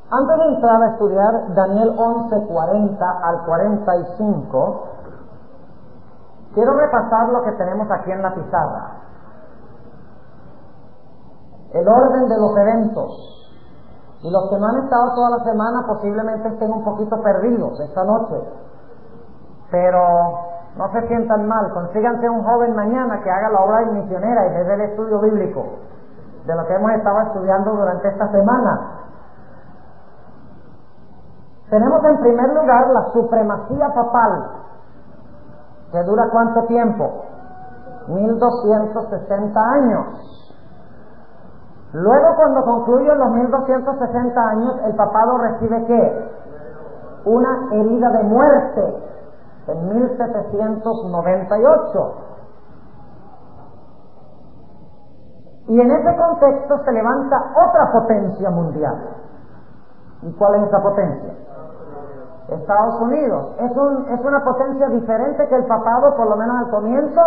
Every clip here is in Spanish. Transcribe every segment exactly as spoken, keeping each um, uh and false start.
Antes de entrar a estudiar Daniel once, cuarenta al cuarenta y cinco, quiero repasar lo que tenemos aquí en la pizarra. El orden de los eventos. Y los que no han estado toda la semana posiblemente estén un poquito perdidos esta noche. Pero no se sientan mal, consíganse un joven mañana que haga la obra misionera y desde el estudio bíblico de lo que hemos estado estudiando durante esta semana. Tenemos en primer lugar la supremacía papal, que dura ¿cuánto tiempo? mil doscientos sesenta años. Luego, cuando concluyen los mil doscientos sesenta años, el papado recibe ¿qué? Una herida de muerte en mil setecientos noventa y ocho. Y en ese contexto se levanta otra potencia mundial. ¿Y cuál es esa potencia? Estados Unidos. ¿Es, un, ¿Es una potencia diferente que el papado, por lo menos al comienzo?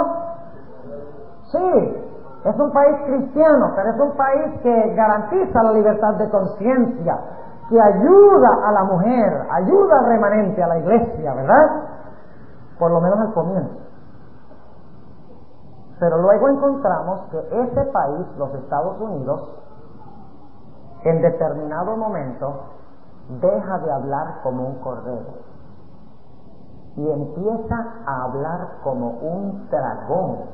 Sí. Es un país cristiano, pero es un país que garantiza la libertad de conciencia, que ayuda a la mujer, ayuda al remanente, a la iglesia, ¿verdad? Por lo menos al comienzo. Pero luego encontramos que ese país, los Estados Unidos, en determinado momento, deja de hablar como un cordero y empieza a hablar como un dragón.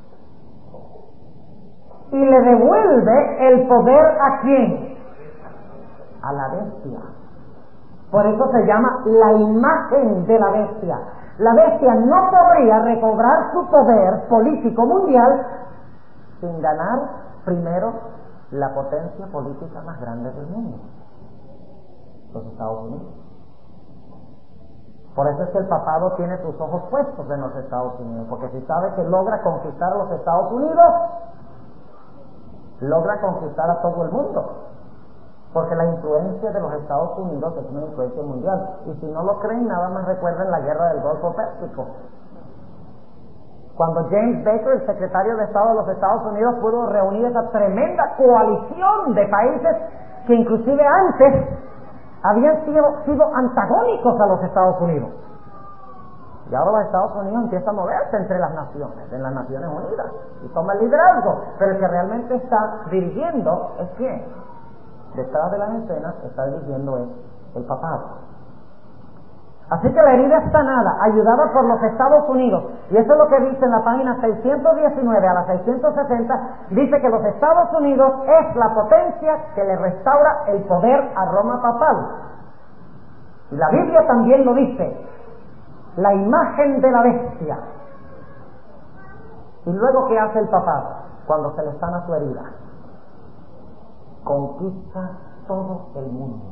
Y le devuelve el poder ¿a quién? A la bestia. Por eso se llama la imagen de la bestia. La bestia no podría recobrar su poder político mundial sin ganar primero la potencia política más grande del mundo, los Estados Unidos. Por eso es que el papado tiene sus ojos puestos en los Estados Unidos, porque si sabe que logra conquistar a los Estados Unidos, logra conquistar a todo el mundo, porque la influencia de los Estados Unidos es una influencia mundial. Y si no lo creen, nada más recuerden la guerra del Golfo Pérsico, cuando James Baker, el secretario de Estado de los Estados Unidos, pudo reunir esa tremenda coalición de países que inclusive antes habían sido, sido antagónicos a los Estados Unidos. Y ahora los Estados Unidos empiezan a moverse entre las naciones, en las Naciones Unidas, y toma el liderazgo. Pero el que realmente está dirigiendo es quién. Detrás de las escenas está dirigiendo es el papado. Así que la herida es sanada, ayudada por los Estados Unidos. Y eso es lo que dice en la página seiscientos diecinueve a la seiscientos sesenta. Dice que los Estados Unidos es la potencia que le restaura el poder a Roma papal. Y la Biblia también lo dice. La imagen de la bestia. Y luego, ¿qué hace el papado cuando se le sana su herida? Conquista todo el mundo.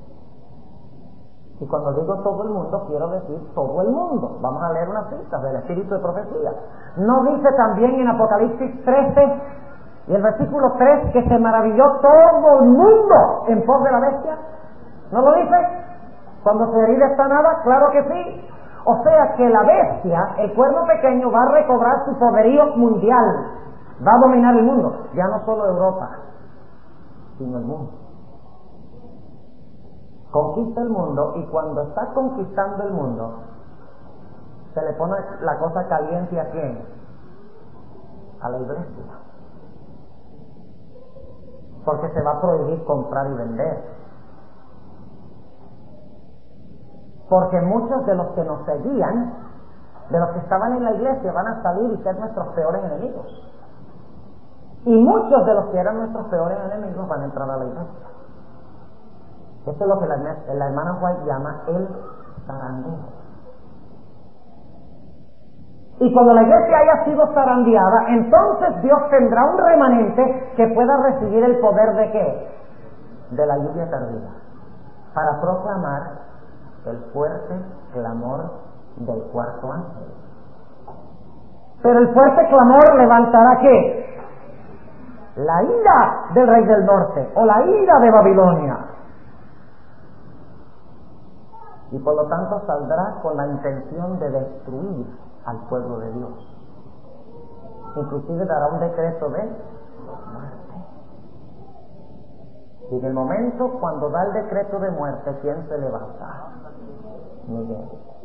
Y cuando digo todo el mundo, quiero decir todo el mundo. Vamos a leer unas citas del Espíritu de Profecía. ¿No dice también en Apocalipsis trece y el versículo tres que se maravilló todo el mundo en pos de la bestia? ¿No lo dice? Cuando su herida está sanada, claro que sí. O sea que la bestia, el cuerno pequeño, va a recobrar su poderío mundial. Va a dominar el mundo. Ya no solo Europa, sino el mundo. Conquista el mundo, y cuando está conquistando el mundo, se le pone la cosa caliente ¿a quién? A la iglesia. Porque se va a prohibir comprar y vender. Porque muchos de los que nos seguían, de los que estaban en la iglesia, van a salir y ser nuestros peores enemigos. Y muchos de los que eran nuestros peores enemigos van a entrar a la iglesia. Esto es lo que la, la hermana White llama el zarandeo. Y cuando la iglesia haya sido zarandeada, entonces Dios tendrá un remanente que pueda recibir el poder ¿de qué? De la lluvia tardía, para proclamar el fuerte clamor del cuarto ángel. Pero el fuerte clamor levantará ¿qué? La ira del rey del norte, o la ira de Babilonia. Y por lo tanto saldrá con la intención de destruir al pueblo de Dios. Inclusive dará un decreto de muerte. Y en el momento cuando da el decreto de muerte, ¿quién se levanta? Miguel.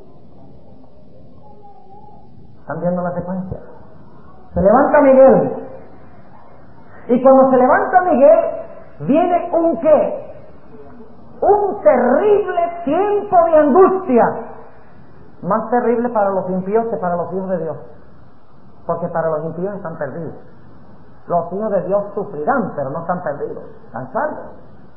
¿Están viendo la secuencia? Se levanta Miguel. Y cuando se levanta Miguel, viene un ¿qué? Un terrible tiempo de angustia. Más terrible para los impíos que para los hijos de Dios. Porque para los impíos están perdidos. Los hijos de Dios sufrirán, pero no están perdidos, están salvos.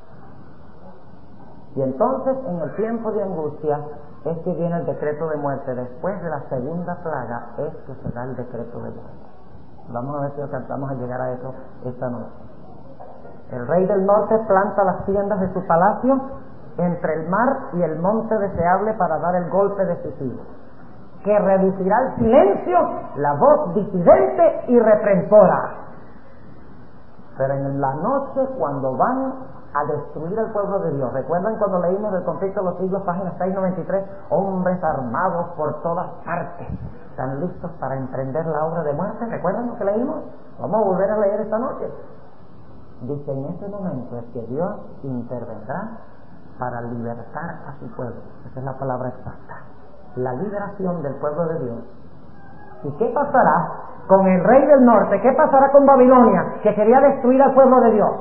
Y entonces, en el tiempo de angustia, es que viene el decreto de muerte. Después de la segunda plaga, es que se da el decreto de muerte. Vamos a ver si alcanzamos a llegar a eso esta noche. El rey del norte planta las tiendas de su palacio entre el mar y el monte deseable para dar el golpe decisivo, que reducirá al silencio la voz disidente y reprensora. Pero en la noche, cuando van a destruir al pueblo de Dios, ¿recuerdan cuando leímos del conflicto de los siglos, página seiscientos noventa y tres? Hombres armados por todas partes, están listos para emprender la obra de muerte. ¿Recuerdan lo que leímos? Vamos a volver a leer esta noche. Dice, en ese momento es que Dios intervendrá para libertar a su pueblo. Esa es la palabra exacta. La liberación del pueblo de Dios. ¿Y qué pasará con el rey del norte? ¿Qué pasará con Babilonia, que quería destruir al pueblo de Dios?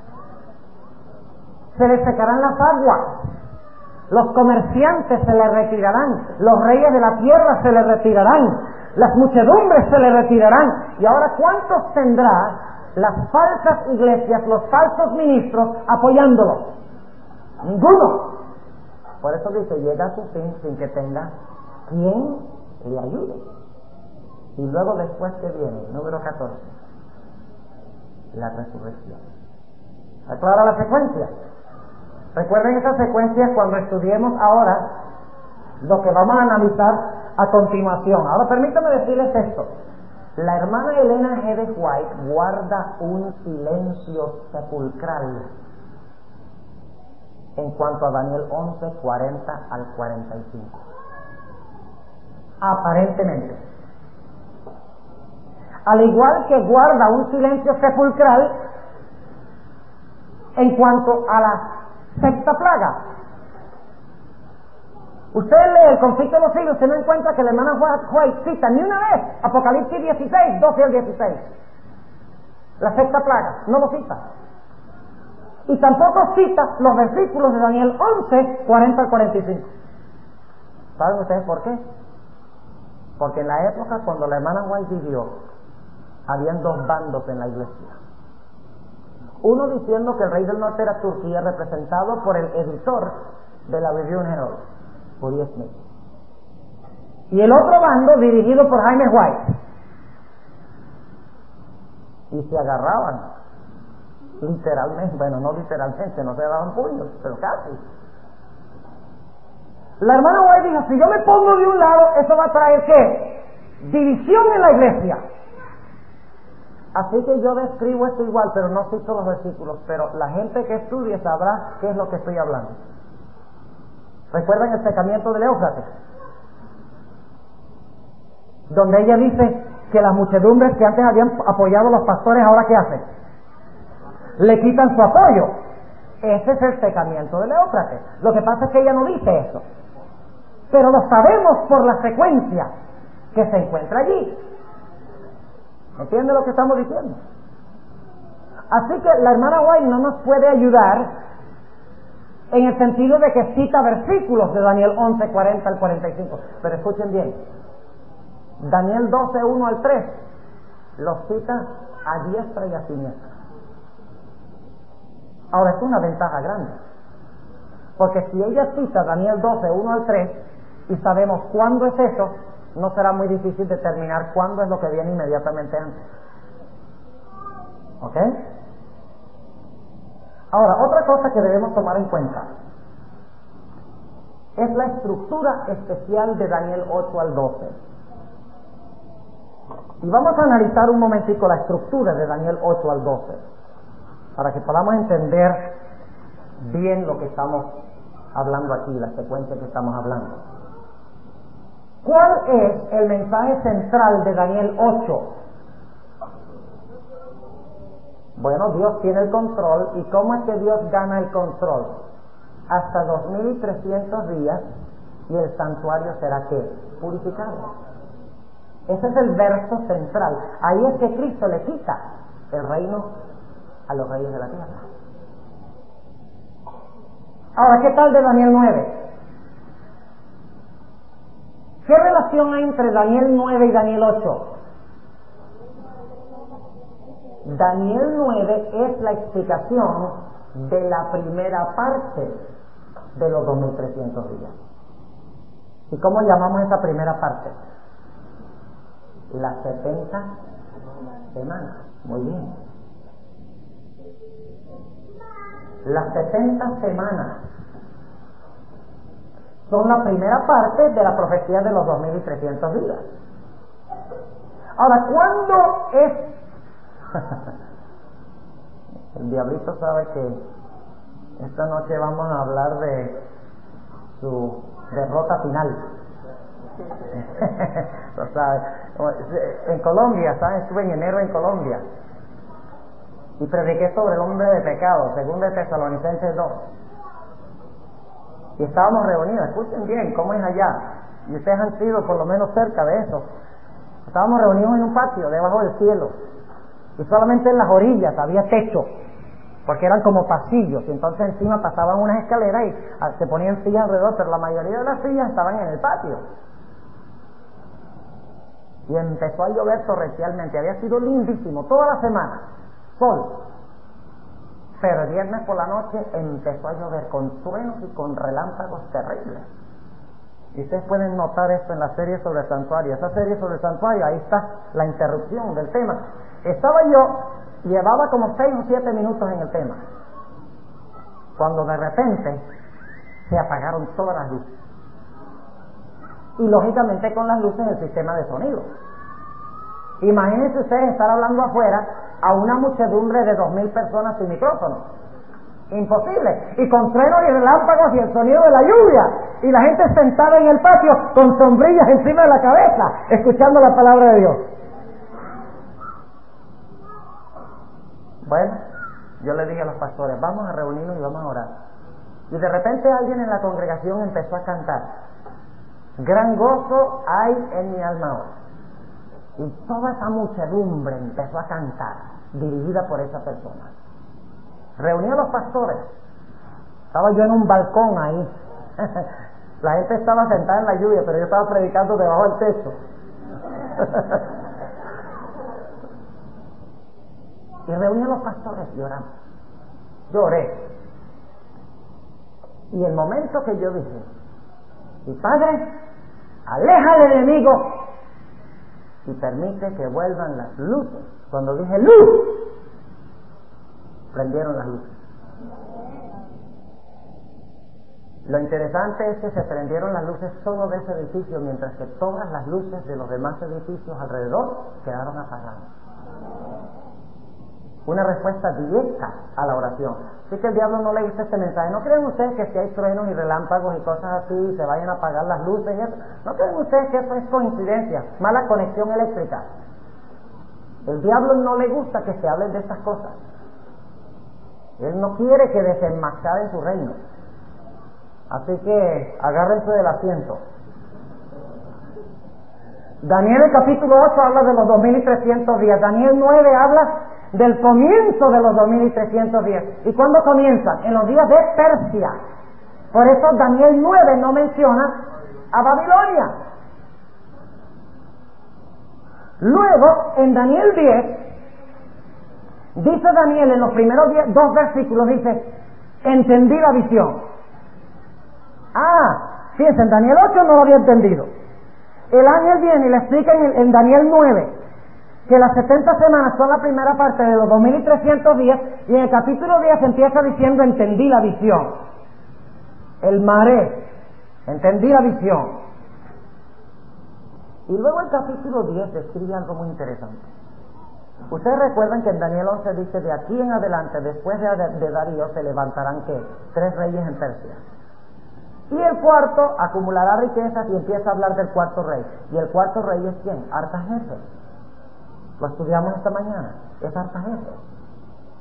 Se le secarán las aguas. Los comerciantes se le retirarán. Los reyes de la tierra se le retirarán. Las muchedumbres se le retirarán. Y ahora, ¿cuántos tendrá las falsas iglesias, los falsos ministros apoyándolos? Ninguno. Por eso dice, llega a su fin sin que tenga quien le ayude. Y luego después que viene, número catorce, la resurrección. ¿Está clara la secuencia? Recuerden esa secuencia cuando estudiemos ahora lo que vamos a analizar a continuación. Ahora permítanme decirles esto. La hermana Elena G. de White guarda un silencio sepulcral en cuanto a Daniel once, cuarenta al cuarenta y cinco. Aparentemente. Al igual que guarda un silencio sepulcral en cuanto a la sexta plaga. Usted lee el conflicto de los siglos, usted no encuentra que la hermana White cita ni una vez Apocalipsis dieciséis, doce al dieciséis. La sexta plaga, no lo cita. Y tampoco cita los versículos de Daniel once, cuarenta al cuarenta y cinco. ¿Saben ustedes por qué? Porque en la época cuando la hermana White vivió, habían dos bandos en la iglesia. Uno diciendo que el rey del norte era Turquía, representado por el editor de la Review and Herald, Woody Smith. Y el otro bando dirigido por Jaime White. Y se agarraban, literalmente, bueno, no literalmente, no se daban puños, pero casi. La hermana White dijo, si yo me pongo de un lado, eso va a traer ¿qué? División en la iglesia. Así que yo describo esto igual, pero no cito los versículos, pero la gente que estudie sabrá qué es lo que estoy hablando. ¿Recuerdan el secamiento de Éufrates? Donde ella dice que las muchedumbres que antes habían apoyado a los pastores, ¿ahora qué hacen? Le quitan su apoyo. Ese es el secamiento de Éufrates. Lo que pasa es que ella no dice eso, pero lo sabemos por la secuencia que se encuentra allí. ¿Entiende lo que estamos diciendo? Así que la hermana White no nos puede ayudar en el sentido de que cita versículos de Daniel once, cuarenta al cuarenta y cinco. Pero escuchen bien, Daniel doce, uno al tres los cita a diestra y a siniestra. Ahora, es una ventaja grande, porque si ella cita Daniel doce, uno al tres y sabemos cuándo es eso, no será muy difícil determinar cuándo es lo que viene inmediatamente antes. ¿Ok? Ahora, otra cosa que debemos tomar en cuenta es la estructura especial de Daniel ocho al doce. Y vamos a analizar un momentico la estructura de Daniel ocho al doce, para que podamos entender bien lo que estamos hablando aquí, la secuencia que estamos hablando. ¿Cuál es el mensaje central de Daniel ocho? Bueno, Dios tiene el control. ¿Y cómo es que Dios gana el control? Hasta dos mil trescientos días y el santuario será ¿qué? Purificado. Ese es el verso central. Ahí es que Cristo le quita el reino a los reyes de la tierra. Ahora, ¿qué tal de Daniel nueve? ¿Qué relación hay entre Daniel nueve y Daniel ocho? Daniel nueve es la explicación de la primera parte de los dos mil trescientos días. ¿Y cómo llamamos esa primera parte? Las setenta semanas. Muy bien. Las setenta semanas son la primera parte de la profecía de los dos mil trescientos días. Ahora, ¿cuándo es? El diablito sabe que esta noche vamos a hablar de su derrota final. Lo sabe. En Colombia, ¿sabes? Estuve en enero en Colombia y prediqué sobre el hombre de pecado, según de Tesalonicenses dos. Y estábamos reunidos, escuchen bien cómo es allá, y ustedes han sido por lo menos cerca de eso. Estábamos reunidos en un patio debajo del cielo, y solamente en las orillas había techo, porque eran como pasillos, y entonces encima pasaban unas escaleras y se ponían sillas alrededor, pero la mayoría de las sillas estaban en el patio. Y empezó a llover torrencialmente, había sido lindísimo toda la semana, sol. Pero el viernes por la noche empezó a llover con truenos y con relámpagos terribles. Y ustedes pueden notar esto en la serie sobre el santuario. Esa serie sobre el santuario, ahí está la interrupción del tema. Estaba yo, llevaba como seis o siete minutos en el tema, cuando de repente se apagaron todas las luces. Y lógicamente con las luces el sistema de sonido. Imagínense ustedes estar hablando afuera a una muchedumbre de dos mil personas sin micrófono. Imposible. Y con truenos y relámpagos y el sonido de la lluvia. Y la gente sentada en el patio con sombrillas encima de la cabeza, escuchando la palabra de Dios. Bueno, yo le dije a los pastores, vamos a reunirnos y vamos a orar. Y de repente alguien en la congregación empezó a cantar: gran gozo hay en mi alma hoy. Y toda esa muchedumbre empezó a cantar, dirigida por esa persona. Reuní a los pastores. Estaba yo en un balcón ahí. La gente estaba sentada en la lluvia, pero yo estaba predicando debajo del techo. Y reuní a los pastores y oramos. Lloré. Y el momento que yo dije: mi Padre, aleja al enemigo y permite que vuelvan las luces. Cuando dije luz, prendieron las luces. Lo interesante es que se prendieron las luces solo de ese edificio, mientras que todas las luces de los demás edificios alrededor quedaron apagadas. Una respuesta directa a la oración. Así que el diablo no le gusta este mensaje. ¿No creen ustedes que si hay truenos y relámpagos y cosas así, se vayan a apagar las luces y eso? ¿No creen ustedes que eso es coincidencia? Mala conexión eléctrica. El diablo no le gusta que se hable de estas cosas. Él no quiere que desenmascaren su reino. Así que agárrense del asiento. Daniel, el capítulo ocho, habla de los dos mil trescientos días. Daniel nueve habla del comienzo de los dos mil trescientos días. ¿Y cuándo comienzan? En los días de Persia. Por eso Daniel nueve no menciona a Babilonia. Luego, en Daniel diez, dice Daniel en los primeros diez, dos versículos, dice: entendí la visión. Ah, fíjense, en Daniel ocho no lo había entendido. El ángel viene y le explica en, el, en Daniel nueve que las setenta semanas son la primera parte de los dos mil trescientos días, y en el capítulo diez empieza diciendo: entendí la visión. El maré, entendí la visión. Y luego el capítulo diez describe algo muy interesante. Ustedes recuerdan que en Daniel once dice: de aquí en adelante, después de, de Darío, se levantarán ¿qué? Tres reyes en Persia. Y el cuarto acumulará riquezas, y empieza a hablar del cuarto rey. ¿Y el cuarto rey es quién? Artajerjes. Lo estudiamos esta mañana. Es Artajerjes.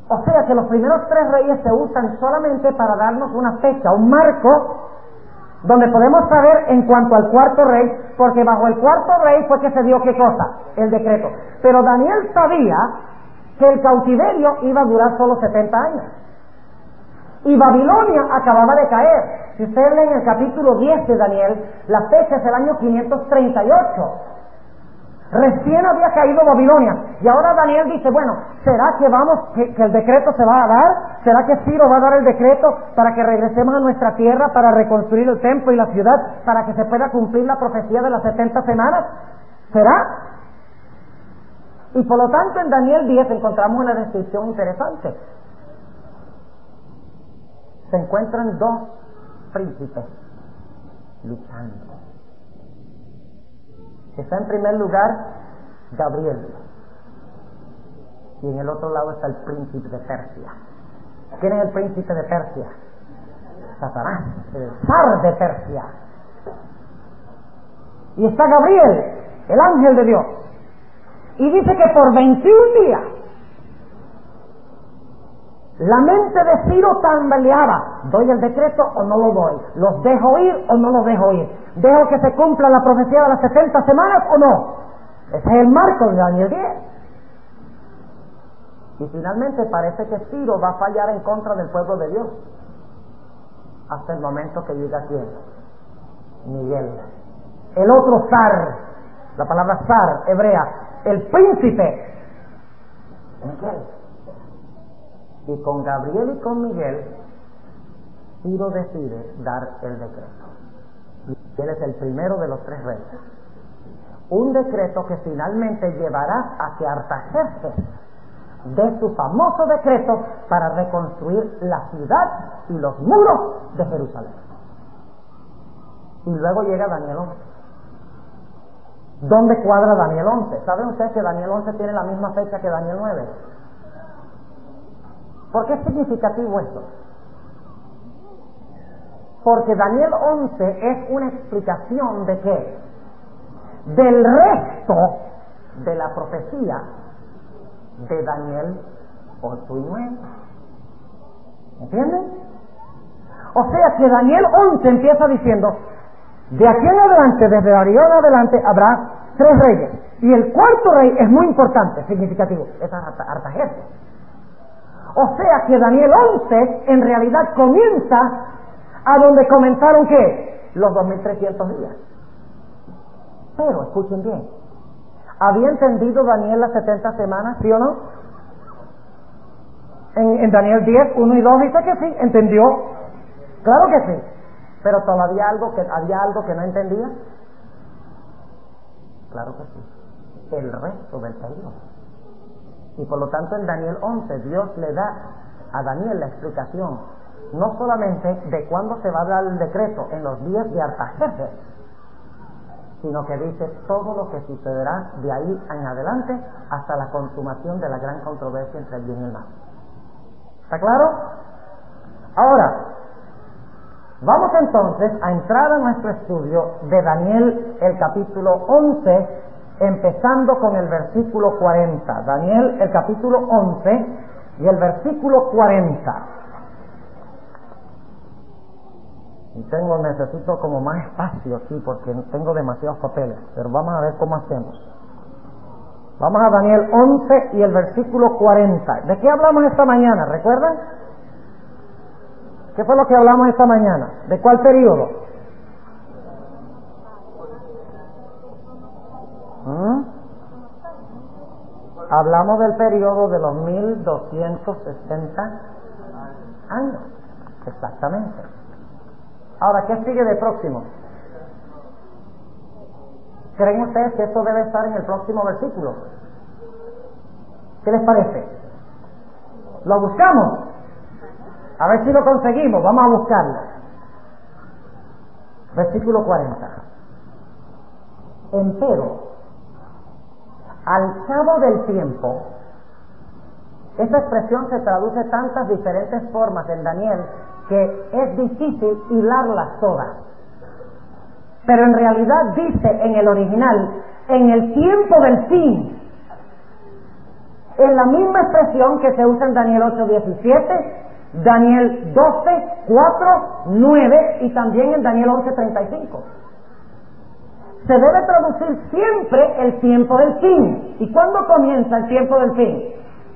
O sea que los primeros tres reyes se usan solamente para darnos una fecha, un marco, donde podemos saber en cuanto al cuarto rey, porque bajo el cuarto rey fue que se dio ¿qué cosa? El decreto. Pero Daniel sabía que el cautiverio iba a durar solo setenta años. Y Babilonia acababa de caer. Si ustedes leen el capítulo diez de Daniel, la fecha es el año quinientos treinta y ocho. Recién había caído Babilonia. Y ahora Daniel dice, bueno, ¿será que vamos, que, que el decreto se va a dar? ¿Será que Ciro va a dar el decreto para que regresemos a nuestra tierra, para reconstruir el templo y la ciudad, para que se pueda cumplir la profecía de las setenta semanas? ¿Será? Y por lo tanto en Daniel diez encontramos una descripción interesante. Se encuentran dos príncipes luchando. Está en primer lugar Gabriel, y en el otro lado está el príncipe de Persia. ¿Quién es el príncipe de Persia? Satanás, el zar de Persia. Y está Gabriel, el ángel de Dios, y dice que por veintiún días la mente de Ciro tambaleaba. ¿Doy el decreto o no lo doy? ¿Los dejo ir o no los dejo ir? ¿Dejo que se cumpla la profecía de las setenta semanas o no? Ese es el marco de Daniel diez. Y finalmente parece que Ciro va a fallar en contra del pueblo de Dios, hasta el momento que llega ¿quién? Miguel, el otro zar, la palabra zar hebrea, el príncipe Miguel. Y con Gabriel y con Miguel, Ciro decide dar el decreto. Y él es el primero de los tres reyes. Un decreto que finalmente llevará a que Artajerjes dé su famoso decreto para reconstruir la ciudad y los muros de Jerusalén. Y luego llega Daniel once. ¿Dónde cuadra Daniel once? ¿Saben ustedes que Daniel once tiene la misma fecha que Daniel nueve? ¿Por qué es significativo esto? Porque Daniel once es una explicación de qué? Del resto de la profecía de Daniel ocho y nueve. ¿Entienden? O sea que Daniel once empieza diciendo, de aquí en adelante, desde Darío en adelante, habrá tres reyes. Y el cuarto rey es muy importante, significativo, es Artajerjes. O sea que Daniel once en realidad comienza a donde comenzaron ¿qué? Los dos mil trescientos días. Pero escuchen bien, ¿había entendido Daniel las setenta semanas, sí o no? En, en Daniel diez, uno y dos dice que sí, entendió. Claro que sí. Pero todavía algo que, había algo que no entendía. Claro que sí. El resto del periodo. Y por lo tanto en Daniel once Dios le da a Daniel la explicación no solamente de cuándo se va a dar el decreto en los días de Artajerjes, sino que dice todo lo que sucederá de ahí en adelante hasta la consumación de la gran controversia entre el bien y el mal. ¿Está claro? Ahora, vamos entonces a entrar a nuestro estudio de Daniel, el capítulo once, empezando con el versículo cuarenta. Daniel, el capítulo once y el versículo cuarenta. Y tengo, necesito como más espacio aquí porque tengo demasiados papeles, pero vamos a ver cómo hacemos. Vamos a Daniel once y el versículo cuarenta. ¿De qué hablamos esta mañana? ¿Recuerdan? ¿Qué fue lo que hablamos esta mañana? ¿De cuál periodo? ¿Mm? Hablamos del periodo de los mil doscientos sesenta años. Exactamente. Ahora, ¿qué sigue de próximo? ¿Creen ustedes que esto debe estar en el próximo versículo? ¿Qué les parece? ¿Lo buscamos? A ver si lo conseguimos, vamos a buscarlo. Versículo cuarenta. Empero, al cabo del tiempo, esta expresión se traduce de tantas diferentes formas en Daniel que es difícil hilarlas todas. Pero en realidad dice en el original, en el tiempo del fin. Es la misma expresión que se usa en Daniel ocho diecisiete, Daniel doce cuatro, nueve y también en Daniel once treinta y cinco. Se debe traducir siempre el tiempo del fin. ¿Y cuándo comienza el tiempo del fin?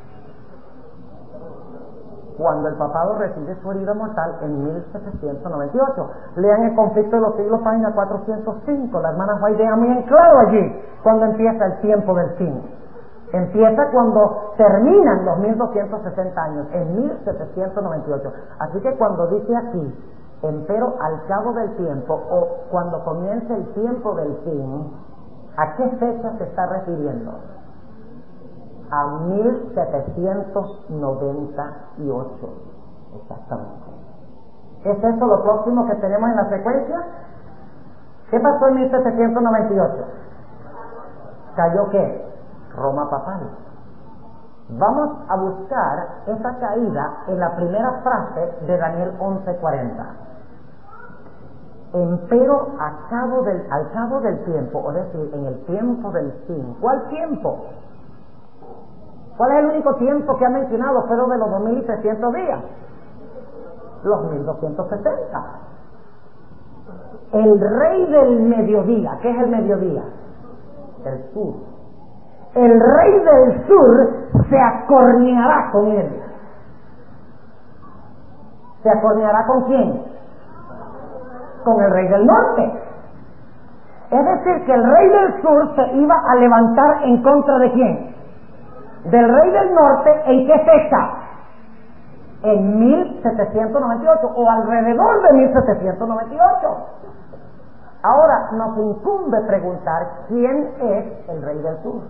Cuando el papado recibe su herida mortal en mil setecientos noventa y ocho. Lean El conflicto de los siglos, página cuatrocientos cinco. La hermana White deja muy en claro allí cuando empieza el tiempo del fin. Empieza cuando terminan los mil doscientos sesenta años, en mil setecientos noventa y ocho. Así que cuando dice aquí, empero al cabo del tiempo, o cuando comience el tiempo del fin, ¿a qué fecha se está refiriendo? A mil setecientos noventa y ocho, exactamente. ¿Es eso lo próximo que tenemos en la secuencia? ¿Qué pasó en mil setecientos noventa y ocho? ¿Cayó qué? Roma papal. Vamos a buscar esa caída en la primera frase de Daniel once cuarenta. Empero a cabo del, al cabo del tiempo, es decir, en el tiempo del fin. ¿Cuál tiempo? ¿Cuál es el único tiempo que ha mencionado fuera de los dos mil seiscientos días? Los mil doscientos sesenta. El rey del mediodía. ¿Qué es el mediodía? El sur. El rey del sur se acorneará con él. ¿Se acorneará con quién? Con el rey del norte. Es decir, que el rey del sur se iba a levantar en contra de quién? Del rey del norte. ¿En qué fecha? En mil setecientos noventa y ocho o alrededor de mil setecientos noventa y ocho. Ahora nos incumbe preguntar quién es el rey del sur.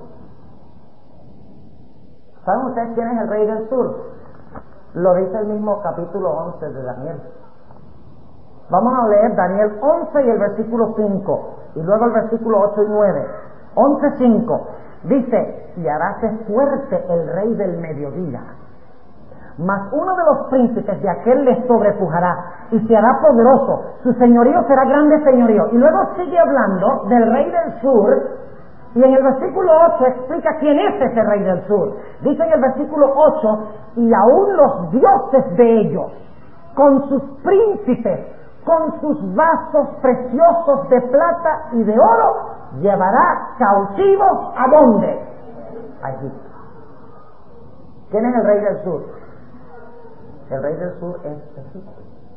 ¿Saben ustedes quién es el rey del sur? Lo dice el mismo capítulo once de Daniel. Vamos a leer Daniel once y el versículo cinco, y luego el versículo ocho y nueve. once cinco dice: y haráse fuerte el rey del mediodía, mas uno de los príncipes de aquel le sobrepujará y se hará poderoso, su señorío será grande señorío. Y luego sigue hablando del rey del sur. Y en el versículo ocho explica quién es ese rey del sur. Dice en el versículo ocho: y aún los dioses de ellos, con sus príncipes, con sus vasos preciosos de plata y de oro, llevará cautivos ¿a dónde? A Egipto. ¿Quién es el rey del sur? El rey del sur es Egipto.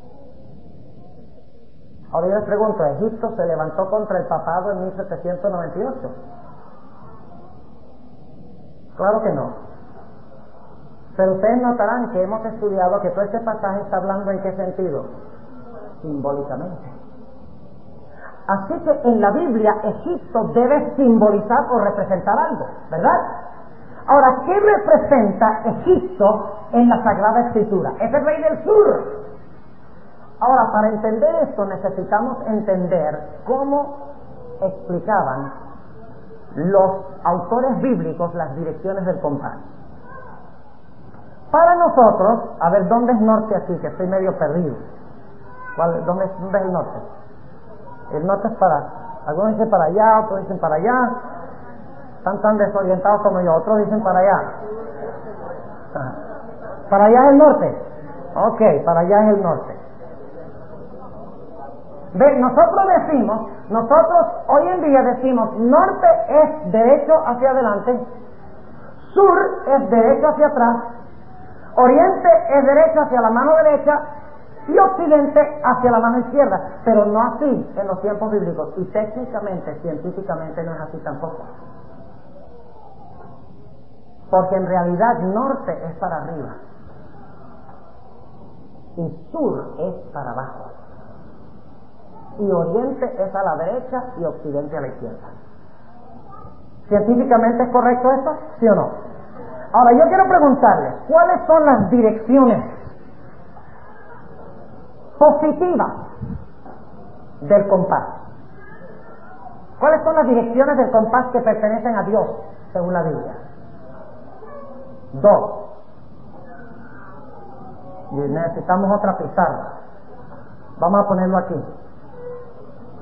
Ahora yo les pregunto, ¿Egipto se levantó contra el papado en mil setecientos noventa y ocho? Claro que no. Pero ustedes notarán que hemos estudiado que todo este pasaje está hablando ¿en qué sentido? Simbólicamente. Así que en la Biblia Egipto debe simbolizar o representar algo, ¿verdad? Ahora, ¿qué representa Egipto en la Sagrada Escritura? Es el rey del sur. Ahora, para entender esto necesitamos entender cómo explicaban los autores bíblicos las direcciones del compás. Para nosotros, a ver, ¿dónde es norte aquí? Que estoy medio perdido. ¿Cuál, dónde, ¿Dónde es el norte? El norte es para, algunos dicen para allá, otros dicen para allá. Están tan desorientados como yo, otros dicen para allá. ¿Para allá es el norte? Ok, para allá es el norte. Ve, nosotros decimos, nosotros hoy en día decimos, norte es derecho hacia adelante, sur es derecho hacia atrás, oriente es derecho hacia la mano derecha y occidente hacia la mano izquierda, pero no así en los tiempos bíblicos, y técnicamente, científicamente no es así tampoco. Porque en realidad norte es para arriba y sur es para abajo. Y oriente es a la derecha y occidente a la izquierda. ¿Científicamente es correcto esto? ¿Sí o no? Ahora yo quiero preguntarles, ¿cuáles son las direcciones positivas del compás? ¿Cuáles son las direcciones del compás que pertenecen a Dios según la Biblia? Dos. Y necesitamos otra pizarra. Vamos a ponerlo aquí.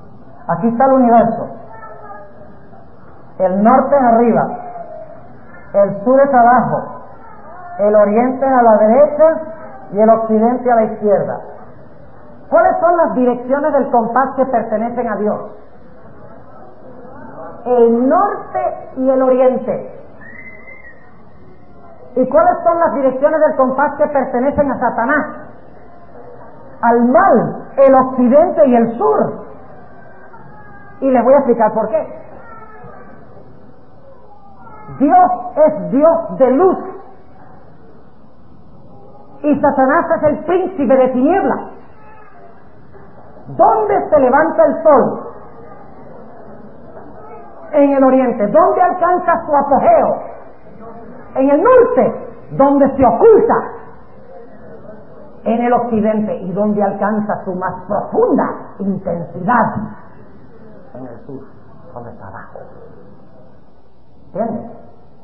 Aquí está el universo. El norte es arriba, el sur es abajo, el oriente es a la derecha y el occidente a la izquierda. ¿Cuáles son las direcciones del compás que pertenecen a Dios? El norte y el oriente. ¿Y cuáles son las direcciones del compás que pertenecen a Satanás? Al mal, el occidente y el sur. Y les voy a explicar por qué. Dios es Dios de luz y Satanás es el príncipe de tinieblas. ¿Dónde se levanta el sol? En el oriente. ¿Dónde alcanza su apogeo? En el norte. ¿Dónde se oculta? En el occidente. ¿Y dónde alcanza su más profunda intensidad? En el sur, donde está abajo. ¿Entiendes?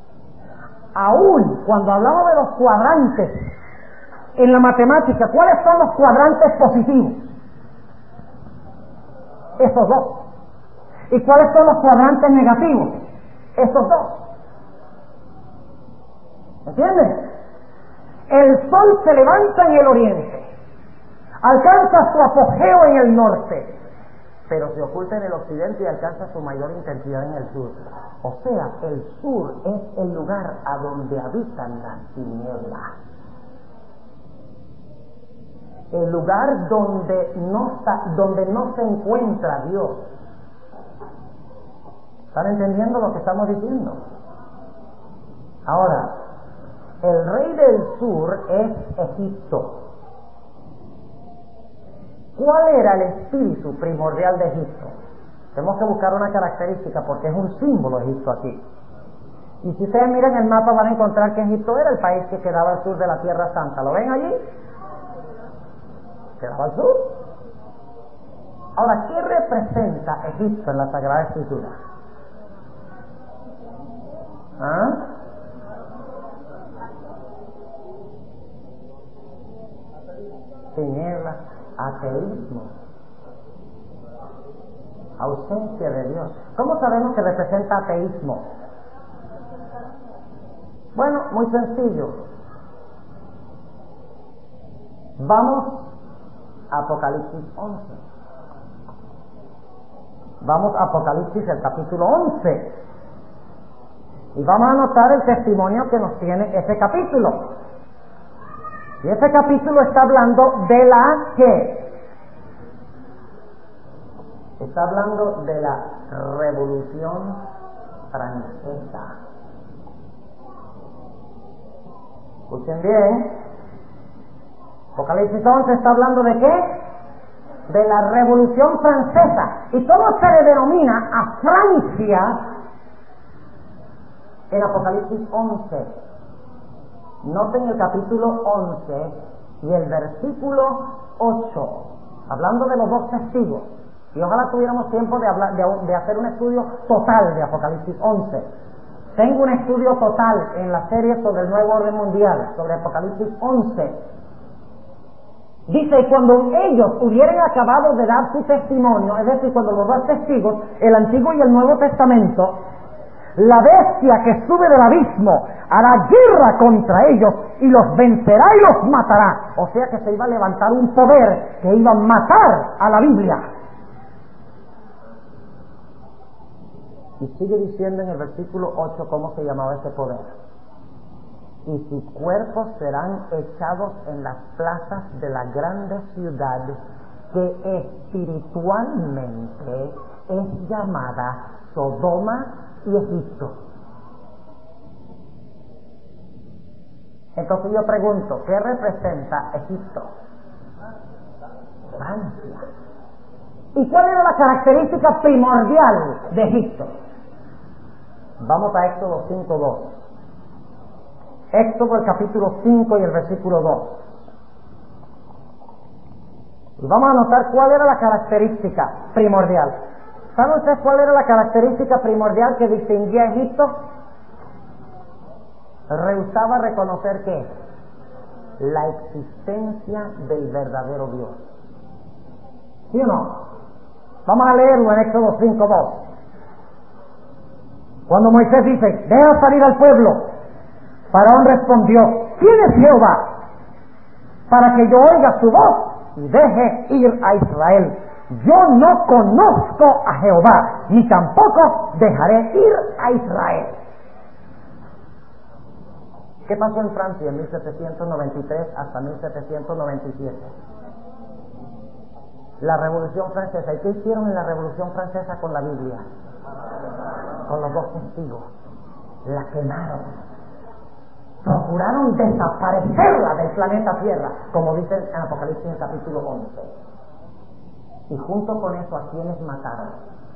Aún cuando hablamos de los cuadrantes en la matemática, ¿cuáles son los cuadrantes positivos? Esos dos. ¿Y cuáles son los cuadrantes negativos? Esos dos. ¿Entiendes? El sol se levanta en el oriente, alcanza su apogeo en el norte, pero se oculta en el occidente y alcanza su mayor intensidad en el sur. O sea, el sur es el lugar a donde habitan las tinieblas. El lugar donde no está, donde no se encuentra Dios. ¿Están entendiendo lo que estamos diciendo? Ahora, el rey del sur es Egipto. ¿Cuál era el espíritu primordial de Egipto? Tenemos que buscar una característica porque es un símbolo Egipto aquí. Y si ustedes miran el mapa van a encontrar que Egipto era el país que quedaba al sur de la Tierra Santa. ¿Lo ven allí? Quedaba al sur. Ahora, ¿qué representa Egipto en la Sagrada Escritura? ¿Ah? Tinieblas, ateísmo, ausencia de Dios. ¿Cómo sabemos que representa ateísmo? Bueno, muy sencillo. Vamos a Apocalipsis once. Vamos a Apocalipsis, el capítulo once. Y vamos a notar el testimonio que nos tiene ese capítulo. Y ese capítulo está hablando de la ¿qué? Está hablando de la Revolución Francesa. Escuchen bien. Apocalipsis once está hablando de ¿qué? De la Revolución Francesa. ¿Y cómo se le denomina a Francia en Apocalipsis once? Noten el capítulo once y el versículo ocho, hablando de los dos testigos. Y ojalá tuviéramos tiempo de, hablar, de, de hacer un estudio total de Apocalipsis once. Tengo un estudio total en la serie sobre el nuevo orden mundial, sobre Apocalipsis once. Dice, y cuando ellos hubieran acabado de dar su testimonio, es decir, cuando los dos testigos, el Antiguo y el Nuevo Testamento, la bestia que sube del abismo hará guerra contra ellos y los vencerá y los matará. O sea que se iba a levantar un poder que iba a matar a la Biblia. Y sigue diciendo en el versículo ocho cómo se llamaba ese poder. Y sus cuerpos serán echados en las plazas de la grande ciudad que espiritualmente es llamada Sodoma y Egipto. Entonces yo pregunto, ¿qué representa Egipto? Francia. ¿Y cuál era la característica primordial de Egipto? Vamos a Éxodo cinco dos. Éxodo el capítulo cinco y el versículo dos. Y vamos a notar cuál era la característica primordial. ¿Saben ustedes cuál era la característica primordial que distinguía a Egipto? Rehusaba reconocer ¿qué? La existencia del verdadero Dios. ¿Sí o no? Vamos a leerlo en Éxodo cinco dos. Cuando Moisés dice, deja salir al pueblo, Faraón respondió: ¿quién es Jehová para que yo oiga su voz y deje ir a Israel? Yo no conozco a Jehová, ni tampoco dejaré ir a Israel. ¿Qué pasó en Francia en mil setecientos noventa y tres hasta mil setecientos noventa y siete? La Revolución Francesa. ¿Y qué hicieron en la Revolución Francesa con la Biblia? Con los dos testigos. La quemaron. Procuraron desaparecerla del planeta Tierra, como dice en Apocalipsis en capítulo once. Y junto con eso, ¿a quiénes mataron?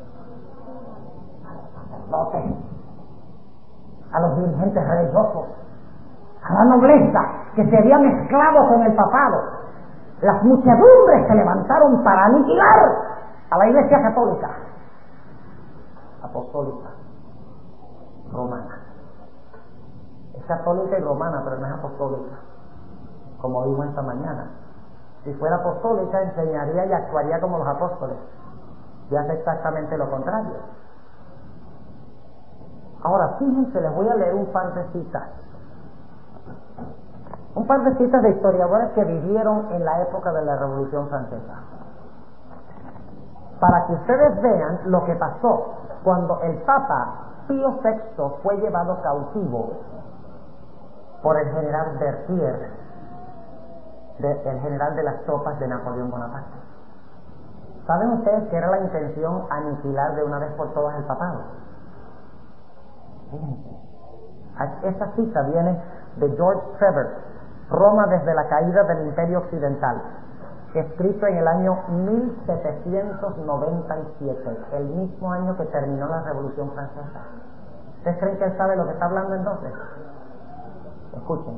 A los sacerdotes, a los dirigentes religiosos, a la nobleza que se había mezclado con el papado. Las muchedumbres se levantaron para aniquilar a la Iglesia católica, apostólica, romana. Es católica y romana, pero no es apostólica, como vimos esta mañana. Si fuera apostólica, enseñaría y actuaría como los apóstoles, y hace exactamente lo contrario. Ahora, fíjense, les voy a leer un par de citas. Un par de citas de historiadores que vivieron en la época de la Revolución Francesa, para que ustedes vean lo que pasó cuando el Papa Pío sexto fue llevado cautivo por el general Berthier, de, el general de las tropas de Napoleón Bonaparte. ¿Saben ustedes que era la intención aniquilar de una vez por todas el papado? Fíjense. Esta cita viene de George Trevor, Roma desde la caída del Imperio Occidental, escrito en el año mil setecientos noventa y siete, el mismo año que terminó la Revolución Francesa. ¿Ustedes creen que él sabe lo que está hablando entonces? Escuchen.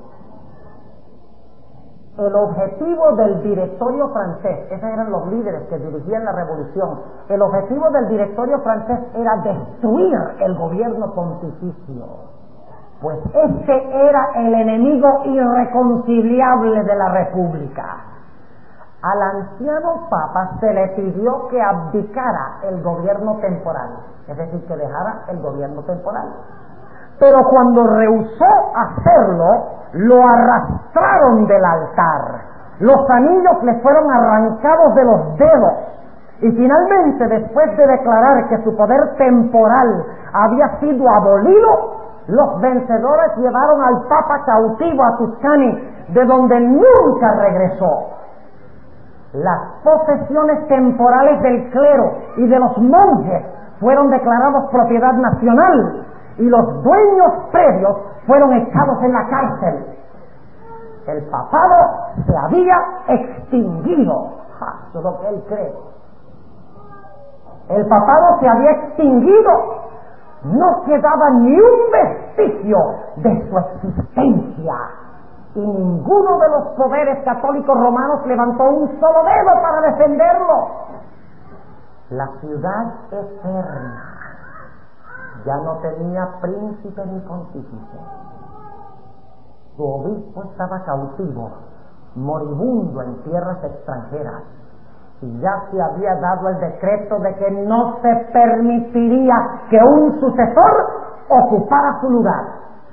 El objetivo del directorio francés, esos eran los líderes que dirigían la revolución, el objetivo del directorio francés era destruir el gobierno pontificio. Pues ese era el enemigo irreconciliable de la República. Al anciano Papa se le pidió que abdicara el gobierno temporal, es decir, que dejara el gobierno temporal. Pero cuando rehusó hacerlo, lo arrastraron del altar. Los anillos le fueron arrancados de los dedos. Y finalmente, después de declarar que su poder temporal había sido abolido, los vencedores llevaron al Papa cautivo a Tuscany, de donde nunca regresó. Las posesiones temporales del clero y de los monjes fueron declarados propiedad nacional y los dueños previos fueron echados en la cárcel. El papado se había extinguido. Ja, eso es lo que él cree. El papado se había extinguido. No quedaba ni un vestigio de su existencia, y ninguno de los poderes católicos romanos levantó un solo dedo para defenderlo. La ciudad eterna ya no tenía príncipe ni pontífice. Su obispo estaba cautivo, moribundo en tierras extranjeras, y ya se había dado el decreto de que no se permitiría que un sucesor ocupara su lugar.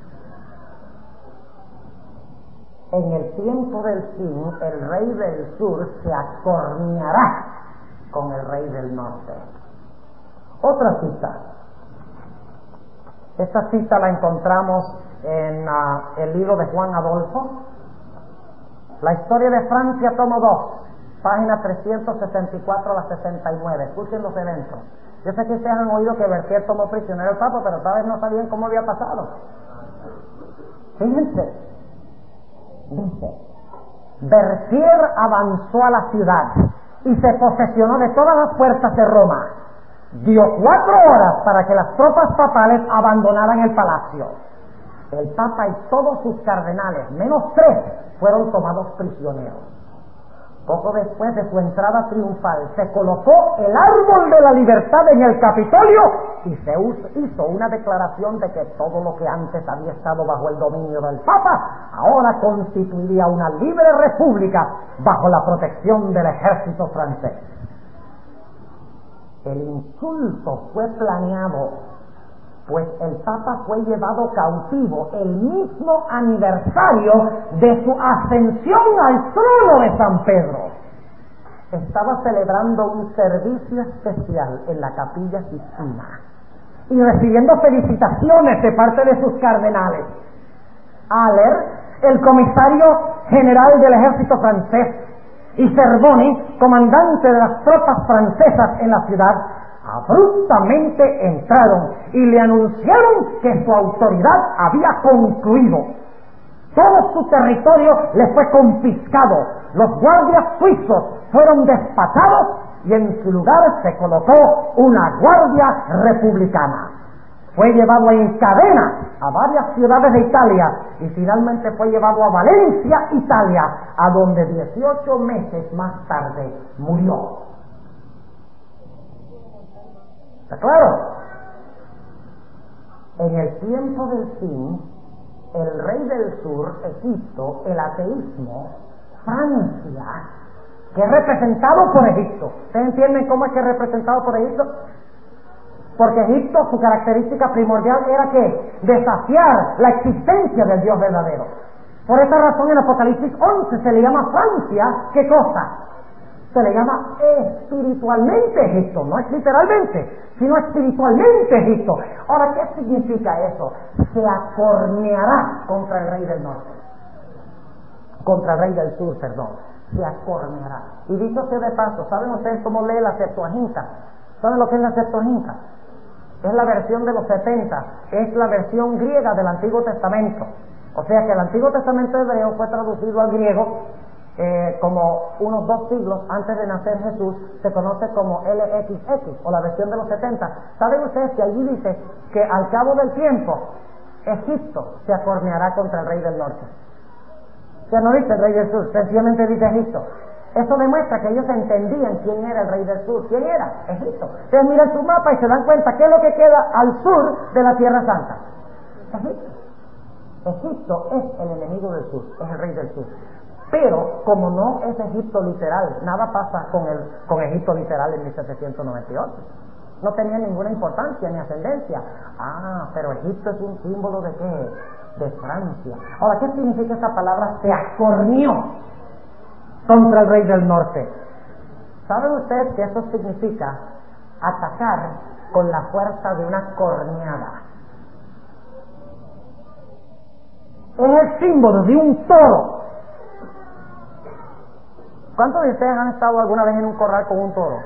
En el tiempo del fin, el rey del sur se acorneará con el rey del norte. Otra cita. Esta cita la encontramos en uh, el libro de Juan Adolfo, La historia de Francia, tomo dos, página trescientos sesenta y cuatro a la sesenta y nueve. Escuchen los eventos. Yo sé que ustedes han oído que Berthier tomó prisionero al Papa, pero tal vez no sabían cómo había pasado. Fíjense, dice: Berthier avanzó a la ciudad y se posesionó de todas las puertas de Roma. Dio cuatro horas para que las tropas papales abandonaran el palacio. El Papa y todos sus cardenales, menos tres, fueron tomados prisioneros. Poco después de su entrada triunfal, se colocó el árbol de la libertad en el Capitolio y se hizo una declaración de que todo lo que antes había estado bajo el dominio del Papa, ahora constituiría una libre república bajo la protección del ejército francés. El insulto fue planeado Pues el Papa fue llevado cautivo el mismo aniversario de su ascensión al trono de San Pedro. Estaba celebrando un servicio especial en la Capilla Sistina y recibiendo felicitaciones de parte de sus cardenales. Haller, el comisario general del ejército francés, y Cerboni, comandante de las tropas francesas en la ciudad, abruptamente entraron y le anunciaron que su autoridad había concluido. Todo su territorio le fue confiscado, los guardias suizos fueron despachados y en su lugar se colocó una guardia republicana. Fue llevado en cadena a varias ciudades de Italia y finalmente fue llevado a Valencia, Italia, a donde dieciocho meses más tarde murió. ¿Está claro? En el tiempo del fin, el rey del sur, Egipto, el ateísmo, Francia, que es representado por Egipto. ¿Ustedes entienden cómo es que es representado por Egipto? Porque Egipto, su característica primordial era que desafiar la existencia del Dios verdadero. Por esa razón en Apocalipsis once se le llama Francia, ¿qué cosa? Se le llama espiritualmente Egipto, no es literalmente, sino espiritualmente Egipto. Ahora, ¿qué significa eso? Se acorneará contra el rey del norte, contra el rey del sur, perdón, se acorneará. Y dicho sea de paso, ¿saben ustedes cómo lee la Septuaginta? ¿Saben lo que es la Septuaginta? Es la versión de los setenta, es la versión griega del Antiguo Testamento. O sea que el Antiguo Testamento hebreo fue traducido al griego eh, como unos dos siglos antes de nacer Jesús. Se conoce como L X X o la versión de los setenta. ¿Saben ustedes que allí dice que al cabo del tiempo Egipto se acorneará contra el rey del norte? O sea, no dice el rey del sur, sencillamente dice Egipto. Eso demuestra que ellos entendían quién era el rey del sur. ¿Quién era? Egipto. Ustedes miran su mapa y se dan cuenta qué es lo que queda al sur de la Tierra Santa. Egipto. Egipto es el enemigo del sur, es el rey del sur. Pero como no es Egipto literal, nada pasa con el con Egipto literal en mil setecientos noventa y ocho. No tenía ninguna importancia ni ascendencia. Ah, pero Egipto es un símbolo de qué? De Francia. Ahora, ¿qué significa esa palabra? Se acorneó contra el rey del norte. ¿Saben ustedes que eso significa atacar con la fuerza de una corneada? Es el símbolo de un toro. ¿Cuántos de ustedes han estado alguna vez en un corral con un toro?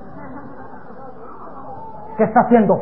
¿Qué está haciendo?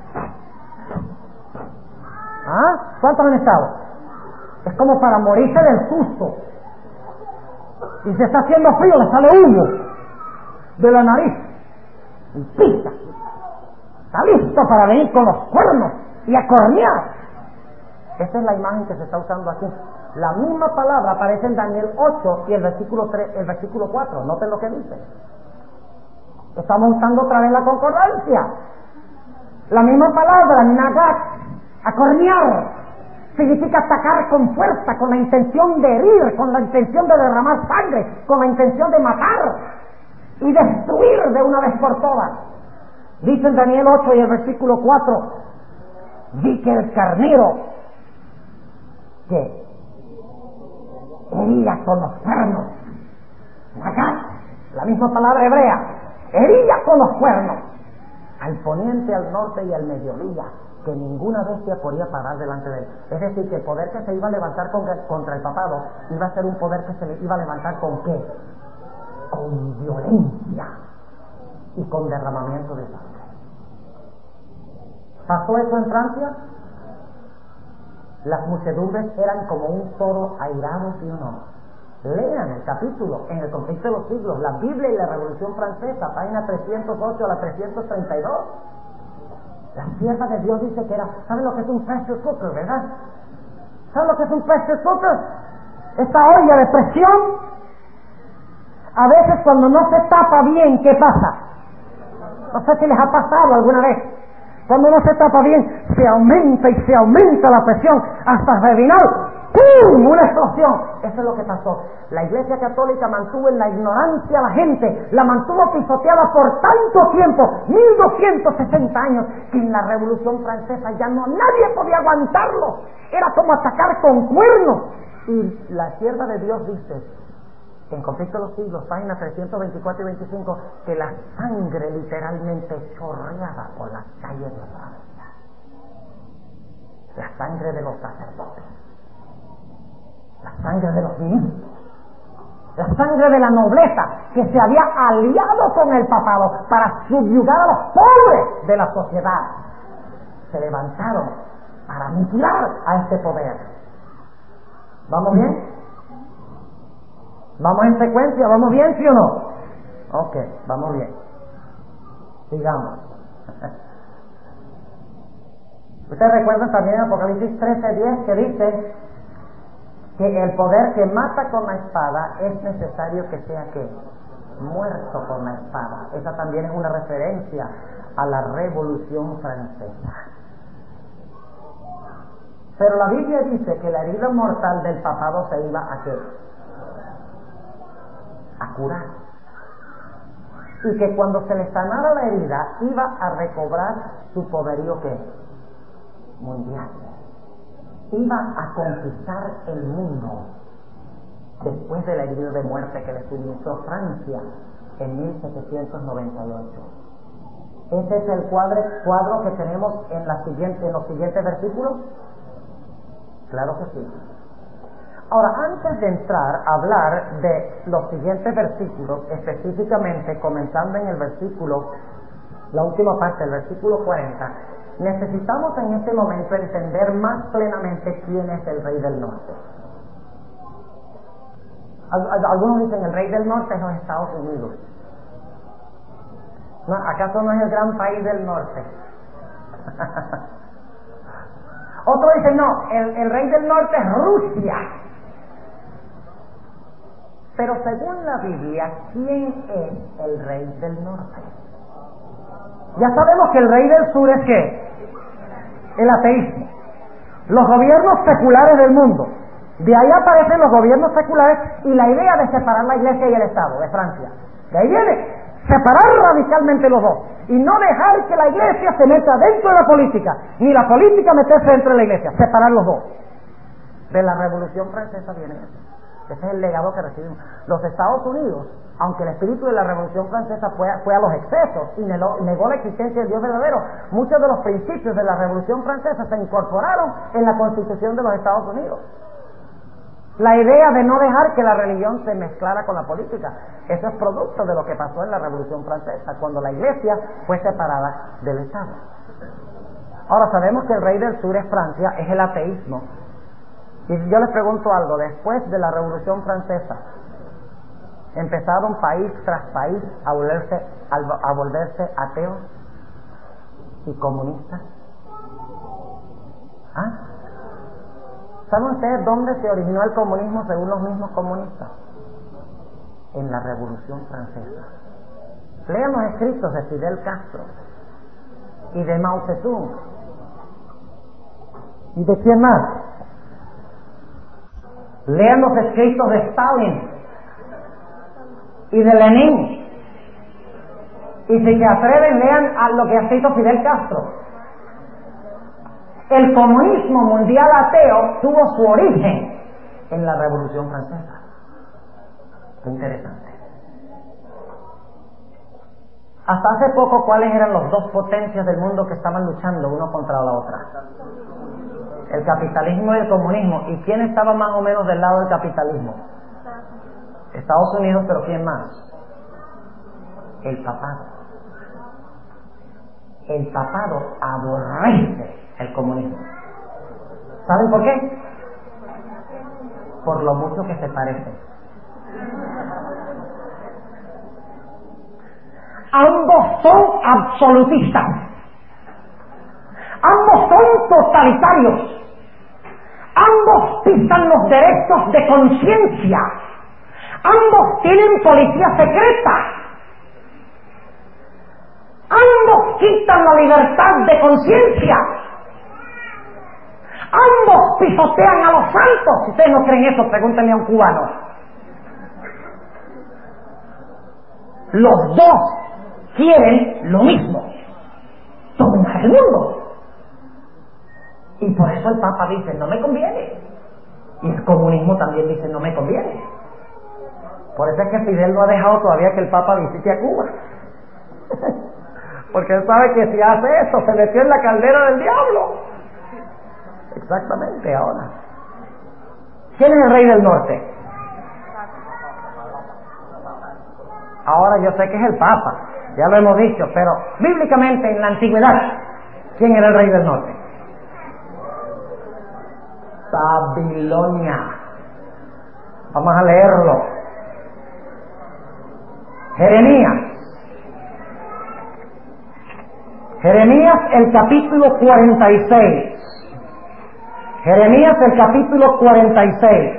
¿Ah? ¿Cuántos han estado? Es como para morirse del susto. Y se está haciendo frío, le sale humo de la nariz y pisa. Está listo para venir con los cuernos y a cornear. Esa es la imagen que se está usando aquí. La misma palabra aparece en Daniel ocho y el versículo tres, el versículo cuatro. Noten lo que dice. Estamos usando otra vez la concordancia. La misma palabra, nagat, acornear, significa atacar con fuerza, con la intención de herir, con la intención de derramar sangre, con la intención de matar y destruir de una vez por todas. Dice en Daniel ocho y el versículo cuatro, vi que el carnero que hería con los cuernos, nagat, la misma palabra hebrea, hería con los cuernos, al poniente, al norte y al mediodía, que ninguna bestia podía parar delante de él. Es decir, que el poder que se iba a levantar contra el papado iba a ser un poder que se le iba a levantar ¿con qué? Con violencia y con derramamiento de sangre. ¿Pasó eso en Francia? Las muchedumbres eran como un toro airado, ¿sí o no? Lean el capítulo en el conflicto de los siglos, la Biblia y la Revolución Francesa, página trescientos ocho a la trescientos treinta y dos. La sierva de Dios dice que era, ¿saben lo que es un pressure cooker, verdad? ¿Saben lo que es un pressure cooker? Esta olla de presión, a veces cuando no se tapa bien, ¿qué pasa? No sé si les ha pasado alguna vez. Cuando no se tapa bien, se aumenta y se aumenta la presión hasta el final. ¡Pum! ¡pum!, una explosión. Eso es lo que pasó. La Iglesia Católica mantuvo en la ignorancia a la gente, la mantuvo pisoteada por tanto tiempo, mil doscientos sesenta años, que en la Revolución Francesa ya no nadie podía aguantarlo. Era como atacar con cuernos. Y la sierva de Dios dice, en Conflicto de los Siglos, páginas trescientos veinticuatro y veinticinco, que la sangre literalmente chorreaba por las calles de Francia. La sangre de los sacerdotes, la sangre de los ministros, la sangre de la nobleza que se había aliado con el papado para subyugar a los pobres de la sociedad. Se levantaron para aniquilar a este poder. ¿Vamos bien? ¿Vamos en secuencia? ¿Vamos bien, sí o no? Ok, vamos bien. Sigamos. Ustedes recuerdan también en Apocalipsis trece diez que dice que el poder que mata con la espada es necesario que sea ¿qué? Muerto con la espada. Esa también es una referencia a la Revolución Francesa. Pero la Biblia dice que la herida mortal del papado se iba a ¿qué? A curar. Y que cuando se le sanara la herida iba a recobrar su poderío ¿qué? Mundial. Iba a conquistar el mundo después de la herida de muerte que le suministró Francia en mil setecientos noventa y ocho. Ese es el cuadro, cuadro que tenemos en, la siguiente, en los siguientes versículos. Claro que sí. Ahora, antes de entrar a hablar de los siguientes versículos, específicamente comenzando en el versículo, la última parte del versículo cuarenta, necesitamos en este momento entender más plenamente quién es el Rey del Norte. Algunos dicen el Rey del Norte es los Estados Unidos. ¿No? ¿Acaso no es el gran país del norte? Otros dicen no, el, el Rey del Norte es Rusia. Pero según la Biblia, ¿quién es el Rey del Norte? Ya sabemos que el Rey del Sur es ¿qué? El ateísmo. Los gobiernos seculares del mundo. De ahí aparecen los gobiernos seculares y la idea de separar la Iglesia y el Estado de Francia. De ahí viene separar radicalmente los dos y no dejar que la Iglesia se meta dentro de la política, ni la política meterse dentro de la Iglesia, separar los dos. De la Revolución Francesa viene eso. Ese es el legado que recibimos. Los Estados Unidos, aunque el espíritu de la Revolución Francesa fue, fue a los excesos y negó, negó la existencia del Dios verdadero, muchos de los principios de la Revolución Francesa se incorporaron en la Constitución de los Estados Unidos. La idea de no dejar que la religión se mezclara con la política, eso es producto de lo que pasó en la Revolución Francesa, cuando la Iglesia fue separada del Estado. Ahora sabemos que el Rey del Sur es Francia, es el ateísmo. Y yo les pregunto algo, después de la Revolución Francesa, ¿empezaron país tras país a volverse, a volverse ateos y comunistas? ¿Ah? ¿Saben ustedes dónde se originó el comunismo según los mismos comunistas? En la Revolución Francesa. Lean los escritos de Fidel Castro y de Mao Zedong. ¿Y de quién más? Lean los escritos de Stalin y de Lenin. Y si se atreven, lean a lo que ha escrito Fidel Castro. El comunismo mundial ateo tuvo su origen en la Revolución Francesa. Qué interesante. Hasta hace poco, ¿cuáles eran las dos potencias del mundo que estaban luchando uno contra la otra? El capitalismo y el comunismo. ¿Y quién estaba más o menos del lado del capitalismo? Estados Unidos, pero ¿quién más? El papado. El papado aborrece el comunismo. ¿Saben por qué? Por lo mucho que se parecen. Ambos son absolutistas. Ambos son totalitarios. Ambos pisan los derechos de conciencia. Ambos tienen policía secreta. Ambos quitan la libertad de conciencia. Ambos pisotean a los santos. Si ustedes no creen eso, pregúntenle a un cubano. Los dos quieren lo mismo, dominar el mundo. Y por eso el Papa dice, no me conviene. Y el comunismo también dice, no me conviene. Por eso es que Fidel no ha dejado todavía que el Papa visite a Cuba. Porque él sabe que si hace eso, se metió en la caldera del diablo. Exactamente, ahora. ¿Quién es el rey del norte? Ahora yo sé que es el Papa, ya lo hemos dicho, pero bíblicamente en la antigüedad, ¿quién era el rey del norte? Babilonia. Vamos a leerlo. Jeremías. Jeremías el capítulo cuarenta y seis. Jeremías el capítulo cuarenta y seis.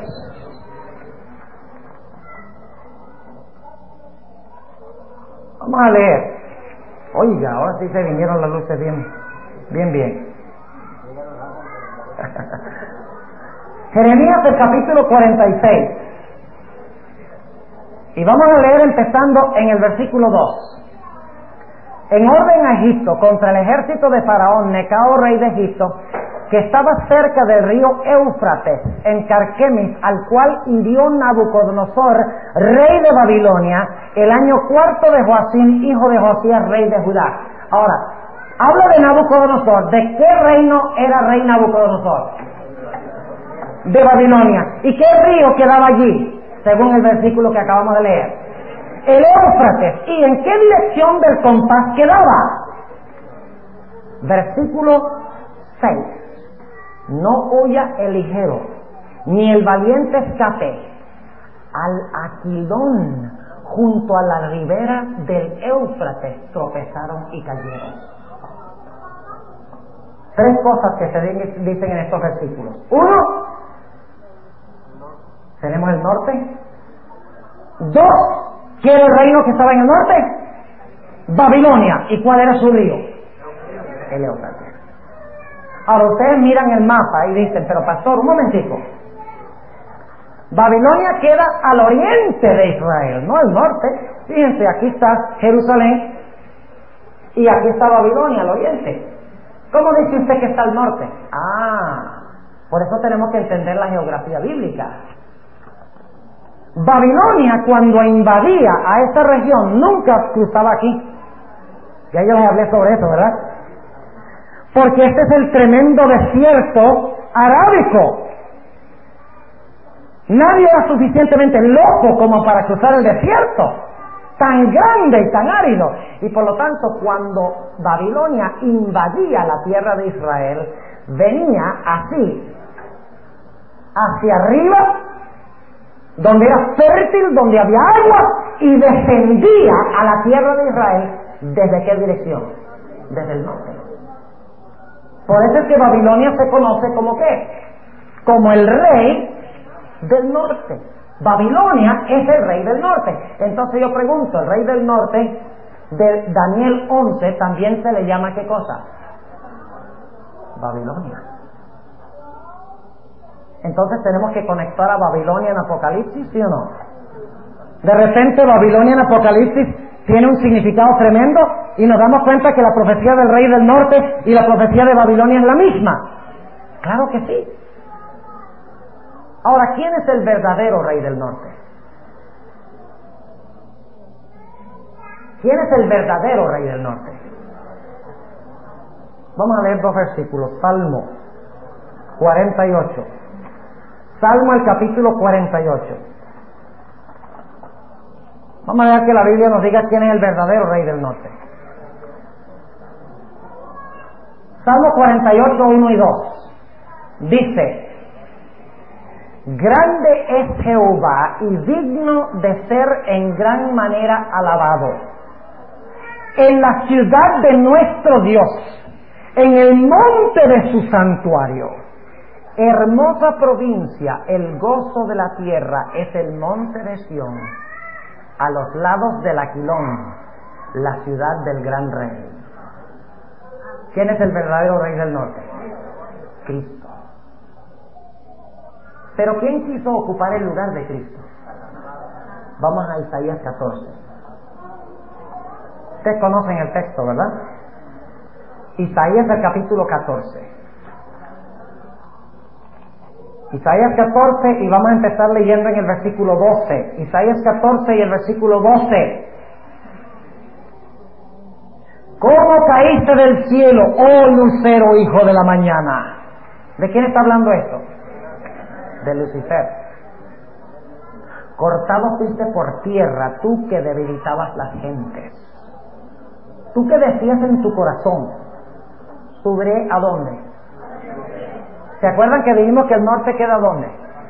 Vamos a leer. Oiga, ahora sí se vinieron las luces bien, bien, bien. Jeremías el capítulo cuarenta y seis. Y vamos a leer empezando en el versículo dos. En orden a Egipto, contra el ejército de Faraón, Necao, rey de Egipto, que estaba cerca del río Éufrates, en Carquemis, al cual hirió Nabucodonosor, rey de Babilonia, el año cuarto de Joacim, hijo de Josías, rey de Judá. Ahora, habla de Nabucodonosor. ¿De qué reino era rey Nabucodonosor? De Babilonia. ¿Y qué río quedaba allí? Según el versículo que acabamos de leer. El Éufrates. ¿Y en qué dirección del compás quedaba? Versículo seis. No huya el ligero, ni el valiente escape. Al Aquilón, junto a la ribera del Éufrates, tropezaron y cayeron. Tres cosas que se dicen en estos versículos. Uno, tenemos el norte. Dos, ¿quién era el reino que estaba en el norte? Babilonia. ¿Y cuál era su río? El Éufrates. Ahora ustedes miran el mapa y dicen, pero pastor, un momentico. Babilonia queda al oriente de Israel, no al norte. Fíjense, aquí está Jerusalén y aquí está Babilonia, al oriente. ¿Cómo dice usted que está al norte? Ah, por eso tenemos que entender la geografía bíblica. Babilonia, cuando invadía a esta región, nunca cruzaba aquí. Ya yo les hablé sobre eso, ¿verdad? Porque este es el tremendo desierto arábico. Nadie era suficientemente loco como para cruzar el desierto, tan grande y tan árido. Y por lo tanto, cuando Babilonia invadía la tierra de Israel, venía así, hacia arriba, donde era fértil, donde había agua, y descendía a la tierra de Israel. ¿Desde qué dirección? Desde el norte. Por eso es que Babilonia se conoce como ¿qué? Como el rey del norte. Babilonia es el rey del norte. Entonces yo pregunto, el rey del norte de Daniel once también se le llama ¿qué cosa? Babilonia. Entonces tenemos que conectar a Babilonia en Apocalipsis, ¿sí o no? De repente Babilonia en Apocalipsis tiene un significado tremendo y nos damos cuenta que la profecía del rey del norte y la profecía de Babilonia es la misma. Claro que sí. Ahora, ¿quién es el verdadero rey del norte? ¿Quién es el verdadero rey del norte? Vamos a leer dos versículos. Salmo cuarenta y ocho. Salmo el capítulo cuarenta y ocho. Vamos a ver que la Biblia nos diga quién es el verdadero rey del norte. Salmo cuarenta y ocho, uno y dos. Dice: grande es Jehová y digno de ser en gran manera alabado en la ciudad de nuestro Dios, en el monte de su santuario. Hermosa provincia, el gozo de la tierra es el monte de Sión, a los lados del Aquilón, la ciudad del gran rey. ¿Quién es el verdadero rey del norte? Cristo. Pero ¿quién quiso ocupar el lugar de Cristo? Vamos a Isaías catorce. Ustedes conocen el texto, ¿verdad? Isaías el capítulo catorce. Isaías catorce, y vamos a empezar leyendo en el versículo doce. Isaías catorce y el versículo doce. ¿Cómo caíste del cielo, oh lucero, hijo de la mañana? ¿De quién está hablando esto? De Lucifer. Cortado fuiste por tierra, tú que debilitabas las gentes. Tú que decías en tu corazón, ¿subiré a dónde? ¿Se acuerdan que dijimos que el norte queda dónde?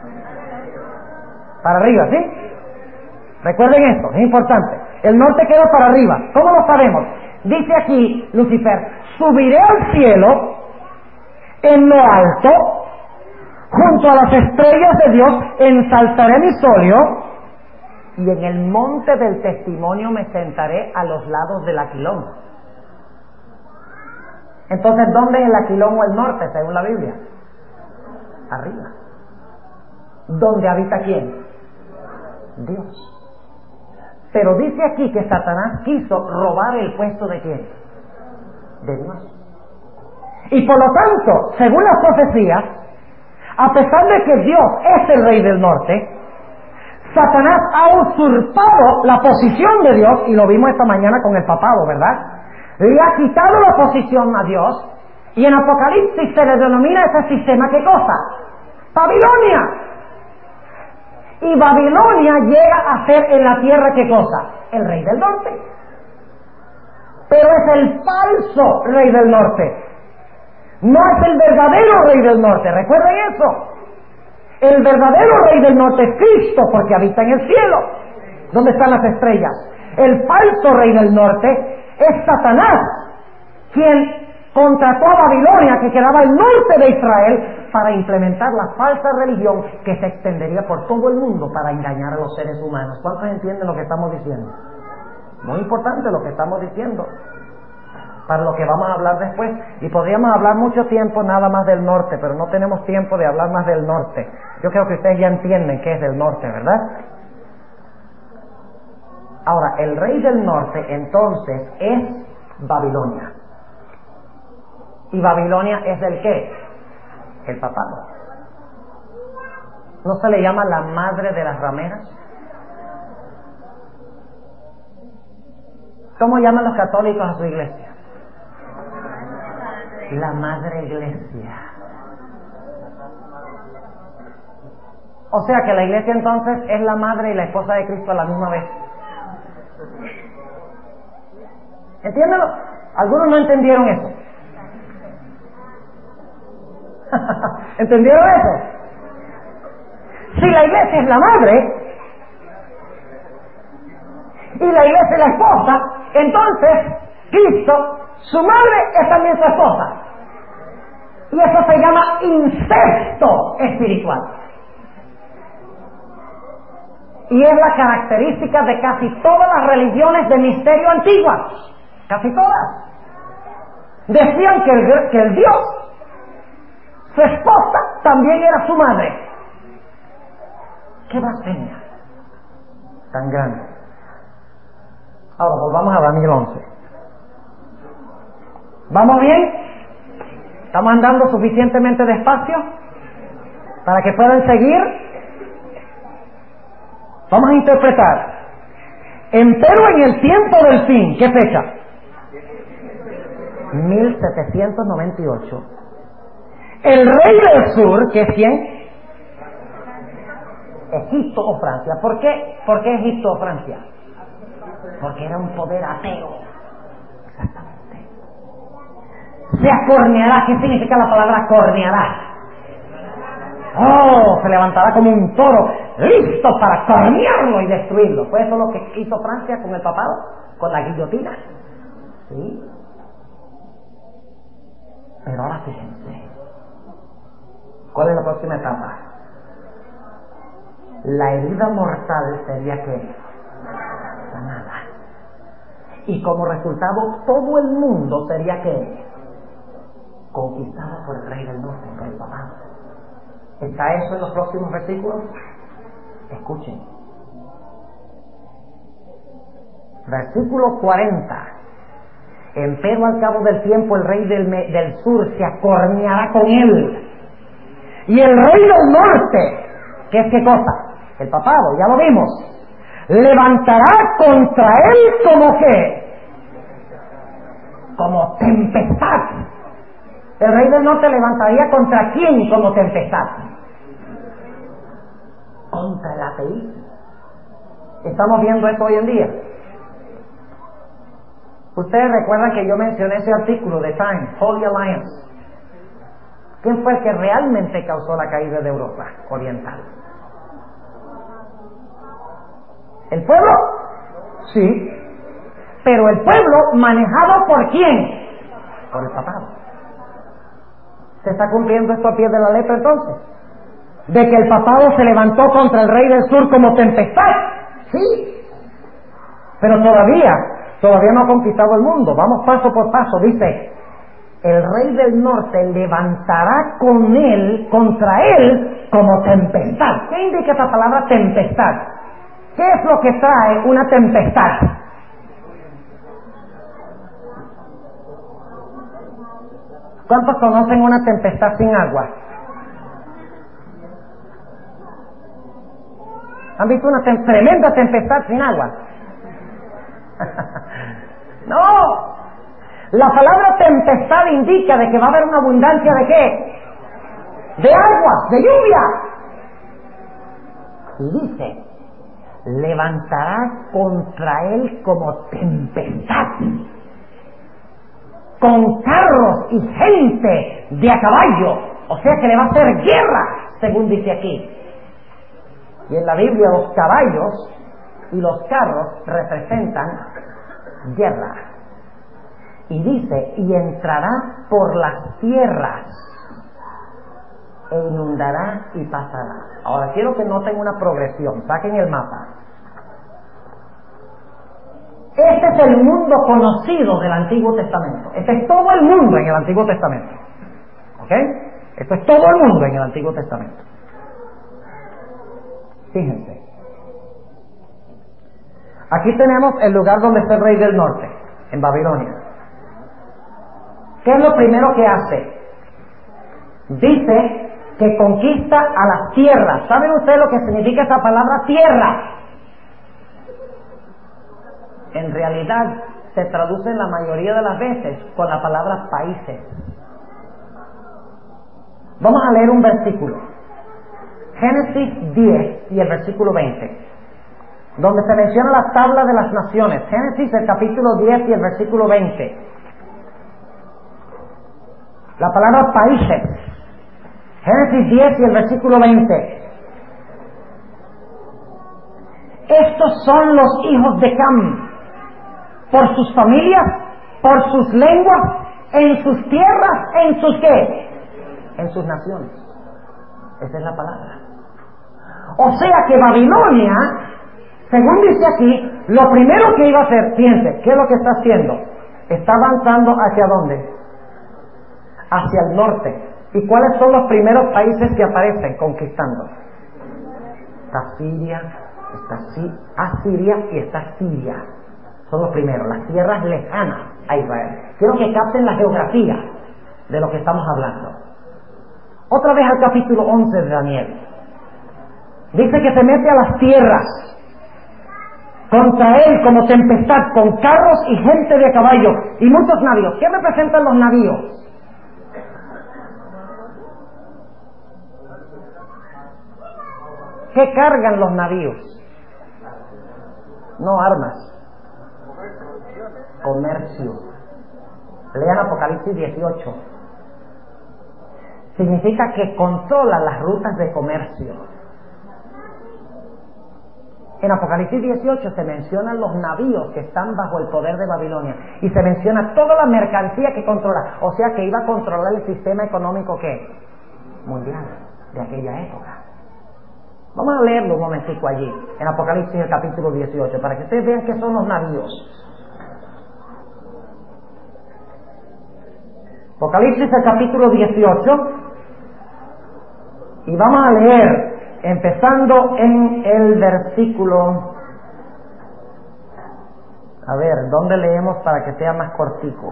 Para arriba, ¿sí? Recuerden esto, es importante. El norte queda para arriba. ¿Cómo lo sabemos? Dice aquí Lucifer: subiré al cielo, en lo alto, junto a las estrellas de Dios, ensalzaré mi solio, y en el monte del testimonio me sentaré a los lados del aquilón. Entonces, ¿dónde es el aquilón o el norte, según la Biblia? Arriba. ¿Dónde habita quién? Dios. Pero dice aquí que Satanás quiso robar el puesto de quién? De Dios. Y por lo tanto, según las profecías, a pesar de que Dios es el rey del norte, Satanás ha usurpado la posición de Dios, y lo vimos esta mañana con el papado, ¿verdad? Le ha quitado la posición a Dios, y en Apocalipsis se le denomina ese sistema, ¿qué cosa? Babilonia. Y Babilonia llega a ser en la tierra, ¿qué cosa? El rey del norte. Pero es el falso rey del norte. No es el verdadero rey del norte. Recuerden eso. El verdadero rey del norte es Cristo, porque habita en el cielo, donde están las estrellas. El falso rey del norte es Satanás, quien contrató a Babilonia, que quedaba al norte de Israel, para implementar la falsa religión que se extendería por todo el mundo para engañar a los seres humanos. ¿Cuántos entienden lo que estamos diciendo? Muy importante lo que estamos diciendo, para lo que vamos a hablar después. Y podríamos hablar mucho tiempo nada más del norte, pero no tenemos tiempo de hablar más del norte. Yo creo que ustedes ya entienden qué es del norte, ¿verdad? Ahora, el rey del norte entonces es Babilonia. ¿Y Babilonia es el qué? El papado. ¿No se le llama la madre de las rameras? ¿Cómo llaman los católicos a su iglesia? La madre iglesia. O sea que la iglesia entonces es la madre y la esposa de Cristo a la misma vez. ¿Entiéndelo? Algunos no entendieron eso. ¿Entendieron eso? Si la iglesia es la madre y la iglesia es la esposa, entonces Cristo, su madre, es también su esposa. Y eso se llama incesto espiritual. Y es la característica de casi todas las religiones de misterio antiguas. Casi todas. Decían que el, que el Dios, su esposa, también era su madre. ¡Qué blasfemia tan grande! Ahora volvamos a Daniel once. ¿Vamos bien? ¿Estamos andando suficientemente despacio para que puedan seguir? Vamos a interpretar. Empero en el tiempo del fin, ¿qué fecha? mil setecientos noventa y ocho. El rey del sur, ¿que es quién? Egipto o Francia. ¿Por qué? ¿Por qué Egipto o Francia? Porque era un poder ateo. Exactamente. Se acorneará. ¿Qué significa la palabra corneará? Oh, se levantará como un toro, listo para cornearlo y destruirlo. ¿Fue eso lo que hizo Francia con el papado? Con la guillotina. ¿Sí? Pero ahora fíjense. ¿Cuál es la próxima etapa? La herida mortal sería que sanada. Y como resultado, todo el mundo sería que conquistado por el rey del norte, por el papado. ¿Está eso en los próximos versículos? Escuchen. Versículo cuarenta. Empero al cabo del tiempo el rey del, me, del sur se acorneará con él. Y el rey del norte, ¿qué es qué cosa? El papado, ya lo vimos. Levantará contra él como qué? Como tempestad. El rey del norte levantaría contra quién como tempestad? Contra el ateísmo. Estamos viendo esto hoy en día. Ustedes recuerdan que yo mencioné ese artículo de Time, Holy Alliance. ¿Quién fue el que realmente causó la caída de Europa Oriental? ¿El pueblo? Sí. Pero el pueblo manejado por quién? Por el papado. ¿Se está cumpliendo esto a pie de la letra entonces? ¿De que el papado se levantó contra el rey del sur como tempestad? Sí. Pero todavía, todavía no ha conquistado el mundo. Vamos paso por paso. Dice, el rey del norte levantará con él, contra él, como tempestad. ¿Qué indica esta palabra tempestad? ¿Qué es lo que trae una tempestad? ¿Cuántos conocen una tempestad sin agua? ¿Han visto una tem- tremenda tempestad sin agua? No. La palabra tempestad indica de que va a haber una abundancia de ¿qué? De agua, de lluvia. Y dice, levantará contra él como tempestad, con carros y gente de a caballo. O sea que le va a hacer guerra, según dice aquí. Y en la Biblia los caballos y los carros representan guerra. Y dice, y entrará por las tierras e inundará y pasará. Ahora quiero que noten una progresión, saquen el mapa. Este es el mundo conocido del Antiguo Testamento. Este es todo el mundo en el Antiguo Testamento. ¿Ok? Esto es todo el mundo en el Antiguo Testamento. Fíjense. Aquí tenemos el lugar donde está el rey del norte, en Babilonia. ¿Qué es lo primero que hace? Dice que conquista a las tierras. ¿Saben ustedes lo que significa esa palabra tierra? En realidad se traduce la mayoría de las veces con la palabra países. Vamos a leer un versículo. Génesis diez y el versículo veinte, donde se menciona la tabla de las naciones. Génesis el capítulo diez y el versículo veinte. La palabra países. Génesis diez y el versículo veinte. Estos son los hijos de Cam, por sus familias, por sus lenguas, en sus tierras, en sus ¿qué? En sus naciones. Esa es la palabra. O sea que Babilonia, según dice aquí, lo primero que iba a hacer, fíjense, ¿qué es lo que está haciendo? Está avanzando ¿hacia dónde? Hacia el norte. ¿Y cuáles son los primeros países que aparecen conquistando? Está Siria, está sí, Asiria y está Siria. Son los primeros, las tierras lejanas a Israel. Quiero que capten la geografía de lo que estamos hablando. Otra vez al capítulo once de Daniel. Dice que se mete a las tierras contra él como tempestad, con carros y gente de a caballo y muchos navíos. ¿Qué representan los navíos? ¿Qué cargan los navíos? No armas. Comercio. Lean Apocalipsis dieciocho. Significa que controla las rutas de comercio. En Apocalipsis dieciocho se mencionan los navíos que están bajo el poder de Babilonia y se menciona toda la mercancía que controla. O sea que iba a controlar el sistema económico ¿qué? Mundial de aquella época. Vamos a leerlo un momentico allí, en Apocalipsis el capítulo dieciocho, para que ustedes vean qué son los navíos. Apocalipsis el capítulo dieciocho Y vamos a leer, empezando en el versículo... A ver, ¿dónde leemos para que sea más cortico?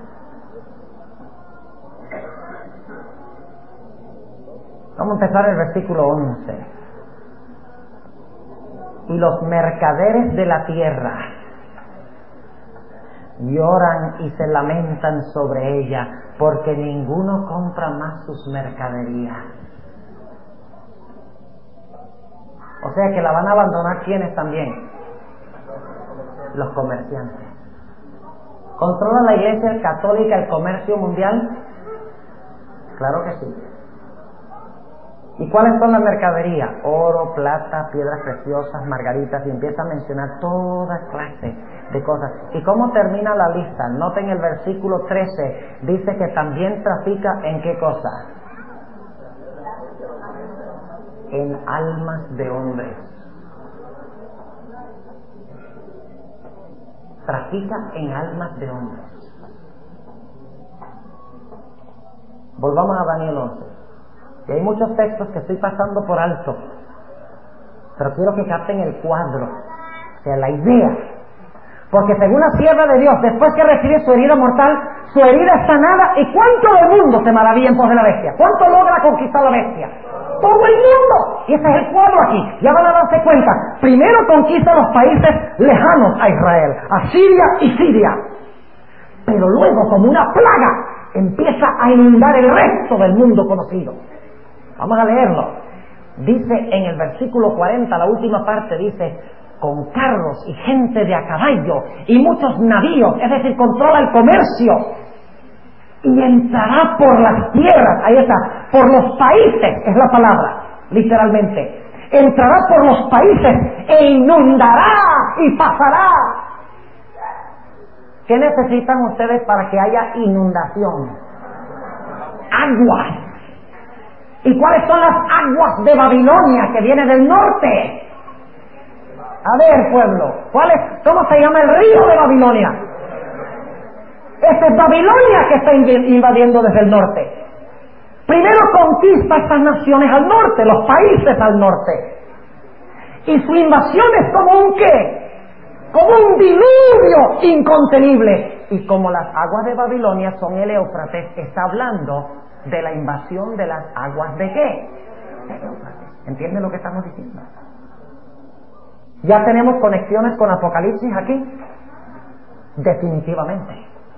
Vamos a empezar el versículo once. Y los mercaderes de la tierra lloran y se lamentan sobre ella, porque ninguno compra más sus mercaderías. O sea que la van a abandonar ¿quiénes también? Los comerciantes. ¿Controla la Iglesia Católica el comercio mundial? Claro que sí. ¿Y cuáles son las mercaderías? Oro, plata, piedras preciosas, margaritas, y empieza a mencionar toda clase de cosas. ¿Y cómo termina la lista? Noten el versículo trece, dice que también trafica ¿en qué cosa? En almas de hombres. Trafica en almas de hombres. Volvamos a Daniel once. Y hay muchos textos que estoy pasando por alto, pero quiero que capten el cuadro, o sea, la idea. Porque según la sierva de Dios, después que recibe su herida mortal, su herida es sanada. ¿Y cuánto del mundo se maravilla en pos de la bestia? ¿Cuánto logra conquistar la bestia? Todo el mundo. Y ese es el cuadro aquí. Ya van a darse cuenta. Primero conquista los países lejanos a Israel, a Siria y Siria. Pero luego, como una plaga, empieza a inundar el resto del mundo conocido. Vamos a leerlo. Dice en el versículo cuarenta, la última parte, dice: con carros y gente de a caballo y muchos navíos, es decir, controla el comercio, y entrará por las tierras, ahí está, por los países, es la palabra, literalmente, entrará por los países e inundará y pasará. ¿Qué necesitan ustedes para que haya inundación? Aguas. ¿Y cuáles son las aguas de Babilonia que viene del norte? A ver, pueblo, ¿cuál es, ¿cómo se llama el río de Babilonia? Esta es Babilonia que está invadiendo desde el norte. Primero conquista estas naciones al norte, los países al norte. Y su invasión es como un ¿qué? Como un diluvio incontenible. Y como las aguas de Babilonia son el Éufrates, está hablando de la invasión de las aguas de ¿qué? De Éufrates. ¿Entienden lo que estamos diciendo? ¿Ya tenemos conexiones con Apocalipsis aquí? Definitivamente.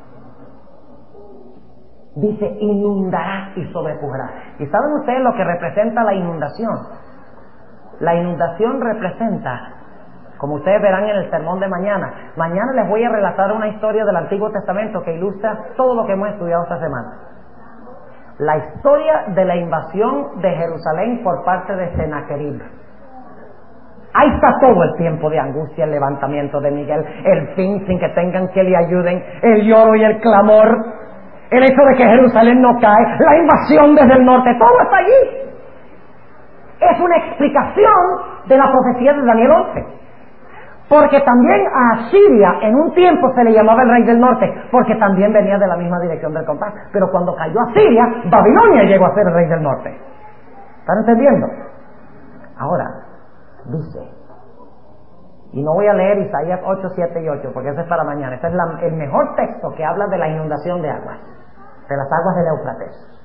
Dice, inundará y sobrepujará. ¿Y saben ustedes lo que representa la inundación? La inundación representa, como ustedes verán en el sermón de mañana, mañana les voy a relatar una historia del Antiguo Testamento que ilustra todo lo que hemos estudiado esta semana. La historia de la invasión de Jerusalén por parte de Sennacherib. Ahí está todo el tiempo de angustia, el levantamiento de Miguel, el fin sin que tengan que le ayuden, el lloro y el clamor, el hecho de que Jerusalén no cae, la invasión desde el norte, todo está allí. Es una explicación de la profecía de Daniel once. Porque también a Asiria en un tiempo se le llamaba el rey del norte, porque también venía de la misma dirección del compás. Pero cuando cayó Asiria, Babilonia llegó a ser el rey del norte. ¿Están entendiendo? Ahora, dice, y no voy a leer Isaías ocho, siete y ocho, porque eso es para mañana. Este es la, el mejor texto que habla de la inundación de aguas, de las aguas del Éufrates.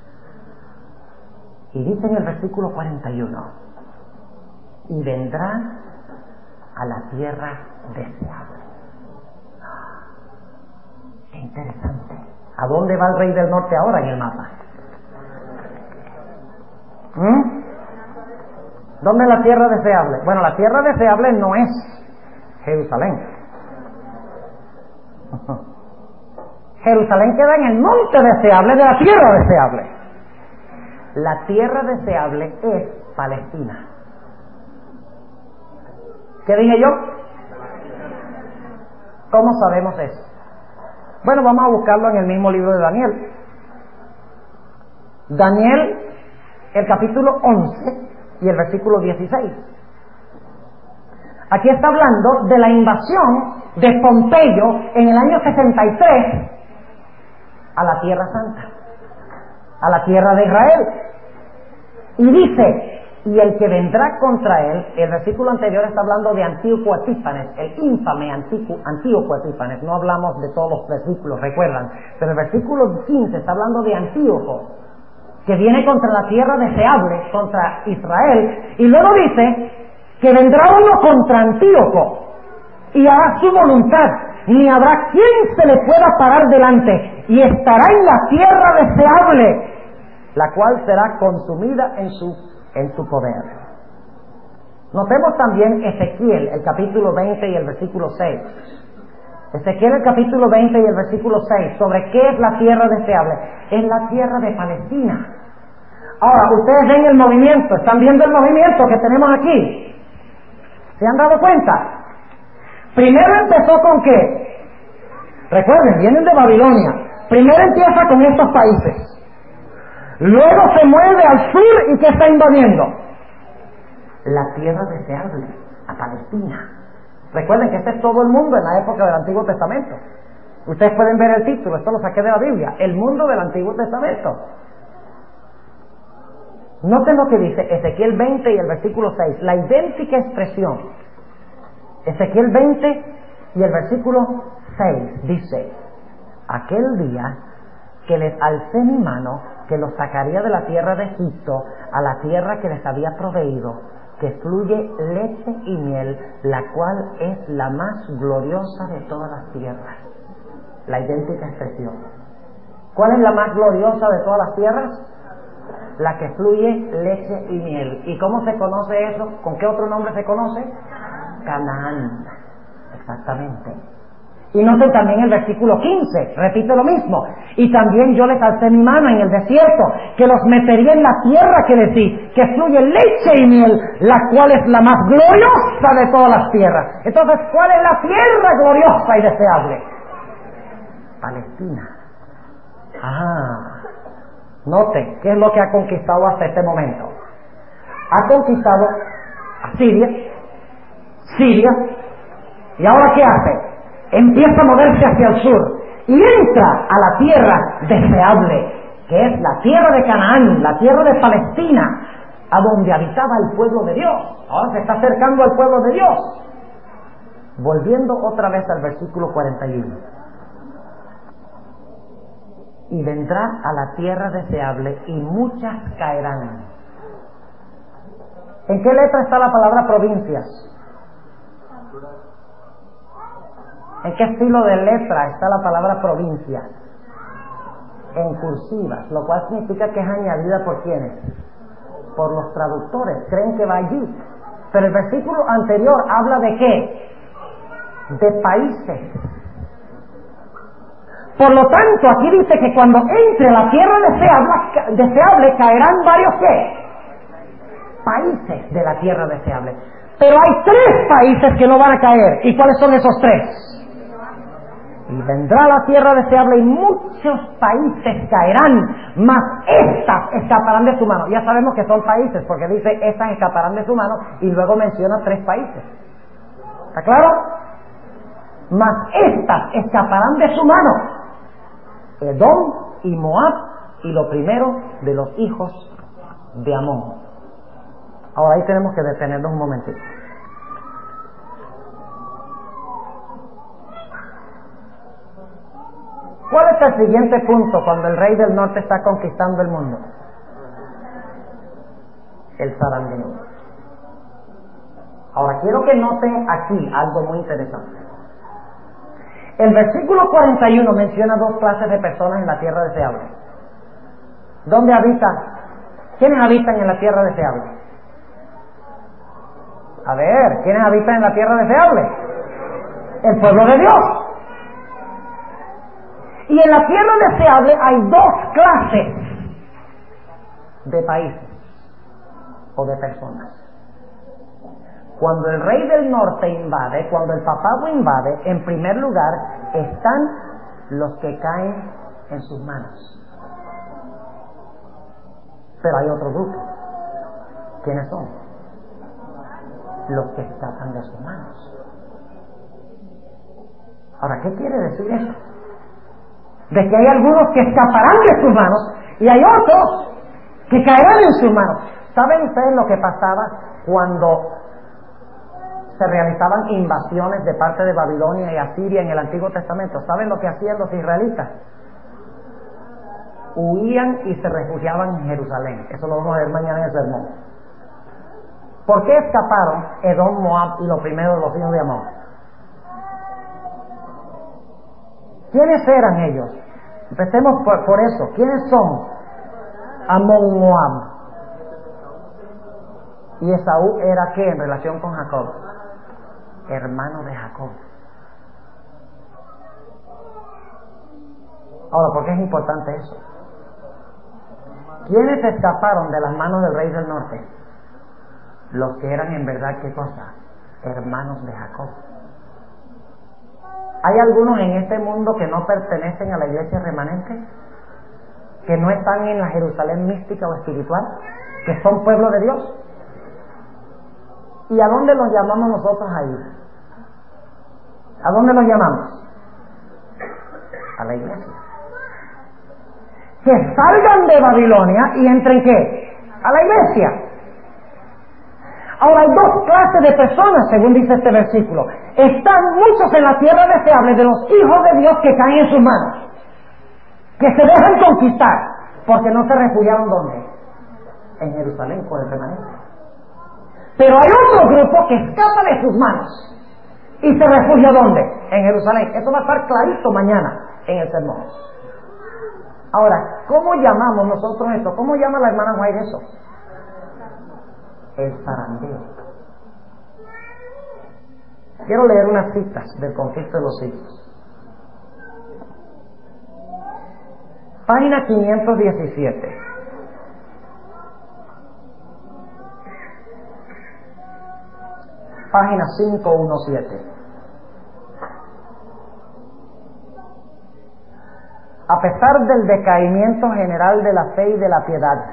Y dice en el versículo cuarenta y uno, y vendrá a la tierra deseable. Qué interesante. ¿A dónde va el rey del norte ahora en el mapa? ¿Mm? ¿Dónde es la tierra deseable? Bueno, la tierra deseable no es Jerusalén. Jerusalén queda en el monte deseable de la tierra deseable. La tierra deseable es Palestina. ¿Qué dije yo? ¿Cómo sabemos eso? Bueno, vamos a buscarlo en el mismo libro de Daniel. Daniel, el capítulo once y el versículo dieciséis. Aquí está hablando de la invasión de Pompeyo en el año sesenta y tres a la Tierra Santa, a la tierra de Israel. Y dice, y el que vendrá contra él, el versículo anterior está hablando de Antíoco Epífanes, el infame Antíoco Epífanes, no hablamos de todos los versículos, recuerdan, pero el versículo quince está hablando de Antíoco, que viene contra la tierra deseable, contra Israel, y luego dice que vendrá uno contra Antíoco, y hará su voluntad, ni habrá quien se le pueda parar delante, y estará en la tierra deseable, la cual será consumida en su en su poder. Notemos también Ezequiel, el capítulo veinte y el versículo seis. Ezequiel, el capítulo veinte y el versículo seis, sobre qué es la tierra deseable. Es la tierra de Palestina. Ahora, ustedes ven el movimiento, están viendo el movimiento que tenemos aquí. ¿Se han dado cuenta? Primero empezó con qué? Recuerden, vienen de Babilonia. Primero empieza con estos países. Luego se mueve al sur y ¿qué está invadiendo? La tierra deseable, a Palestina. Recuerden que este es todo el mundo en la época del Antiguo Testamento. Ustedes pueden ver el título, esto lo saqué de la Biblia, el mundo del Antiguo Testamento. Noten lo que dice Ezequiel veinte y el versículo seis, la idéntica expresión. Ezequiel veinte y el versículo seis dice, aquel día que les alcé mi mano, que los sacaría de la tierra de Egipto a la tierra que les había proveído, que fluye leche y miel, la cual es la más gloriosa de todas las tierras. La idéntica expresión. ¿Cuál es la más gloriosa de todas las tierras? La que fluye leche y miel. ¿Y cómo se conoce eso? ¿Con qué otro nombre se conoce? Canaán. Exactamente. Y noten también el versículo quince, repite lo mismo. Y también yo les alcé mi mano en el desierto, que los metería en la tierra que les di, que fluye leche y miel, la cual es la más gloriosa de todas las tierras. Entonces, ¿cuál es la tierra gloriosa y deseable? Palestina. Ah, noten, ¿qué es lo que ha conquistado hasta este momento? Ha conquistado a Siria, Siria, y ahora ¿qué hace? Empieza a moverse hacia el sur y entra a la tierra deseable, que es la tierra de Canaán, la tierra de Palestina, a donde habitaba el pueblo de Dios. Ahora se está acercando al pueblo de Dios. Volviendo otra vez al versículo cuarenta y uno. Y vendrá a la tierra deseable y muchas caerán. ¿En qué letra está la palabra provincias? ¿En qué estilo de letra está la palabra provincia? En cursivas, lo cual significa que es añadida por ¿quiénes? Por los traductores, creen que va allí. Pero el versículo anterior habla de ¿qué? De países. Por lo tanto, aquí dice que cuando entre a la tierra deseable, deseable caerán varios ¿qué? Países de la tierra deseable. Pero hay tres países que no van a caer. ¿Y cuáles son esos tres? Y vendrá la tierra deseable y muchos países caerán, mas estas escaparán de su mano. Ya sabemos que son países, porque dice estas escaparán de su mano y luego menciona tres países. ¿Está claro? Mas estas escaparán de su mano. Edom y Moab y lo primero de los hijos de Amón. Ahora ahí tenemos que detenernos un momentito. ¿Cuál es el siguiente punto cuando el rey del norte está conquistando el mundo? El zarandeo. Ahora quiero que noten aquí algo muy interesante. El versículo cuarenta y uno menciona dos clases de personas en la tierra deseable. ¿Dónde habitan? ¿Quiénes habitan en la tierra deseable? A ver, ¿quiénes habitan en la tierra deseable? El pueblo de Dios. Y en la tierra deseable hay dos clases de países o de personas. Cuando el rey del norte invade, cuando el papago invade, en primer lugar están los que caen en sus manos. Pero hay otro grupo. ¿Quiénes son? Los que escapan de sus manos. Ahora, ¿qué quiere decir eso? De que hay algunos que escaparán de sus manos y hay otros que caerán en sus manos. ¿Saben ustedes lo que pasaba cuando se realizaban invasiones de parte de Babilonia y Asiria en el Antiguo Testamento? ¿Saben lo que hacían los israelitas? Huían y se refugiaban en Jerusalén. Eso lo vamos a ver mañana en el sermón. ¿Por qué escaparon Edom, Moab y los primeros de los hijos de Amón? ¿Quiénes eran ellos? Empecemos por, por eso. ¿Quiénes son Amón, Moab? ¿Y Esaú era qué en relación con Jacob? Hermano de Jacob. Ahora, ¿por qué es importante eso? ¿Quiénes escaparon de las manos del rey del norte? Los que eran en verdad, ¿qué cosa? Hermanos de Jacob. ¿Hay algunos en este mundo que no pertenecen a la iglesia remanente? ¿Que no están en la Jerusalén mística o espiritual? ¿Que son pueblo de Dios? ¿Y a dónde los llamamos nosotros a ir? ¿A dónde los llamamos? A la iglesia. Que salgan de Babilonia y entren ¿qué? A la iglesia. Ahora hay dos clases de personas, según dice este versículo. Están muchos en la tierra deseable de los hijos de Dios que caen en sus manos, que se dejan conquistar, porque no se refugiaron ¿dónde? En Jerusalén con el remanente. Pero hay otro grupo que escapa de sus manos y se refugia ¿dónde? En Jerusalén. Eso va a estar clarito mañana en el sermón. Ahora, ¿cómo llamamos nosotros esto? ¿Cómo llama la hermana White eso? El zarandeo. Quiero leer unas citas del conflicto de los siglos. Página quinientos diecisiete. Página quinientos diecisiete. A pesar del decaimiento general de la fe y de la piedad,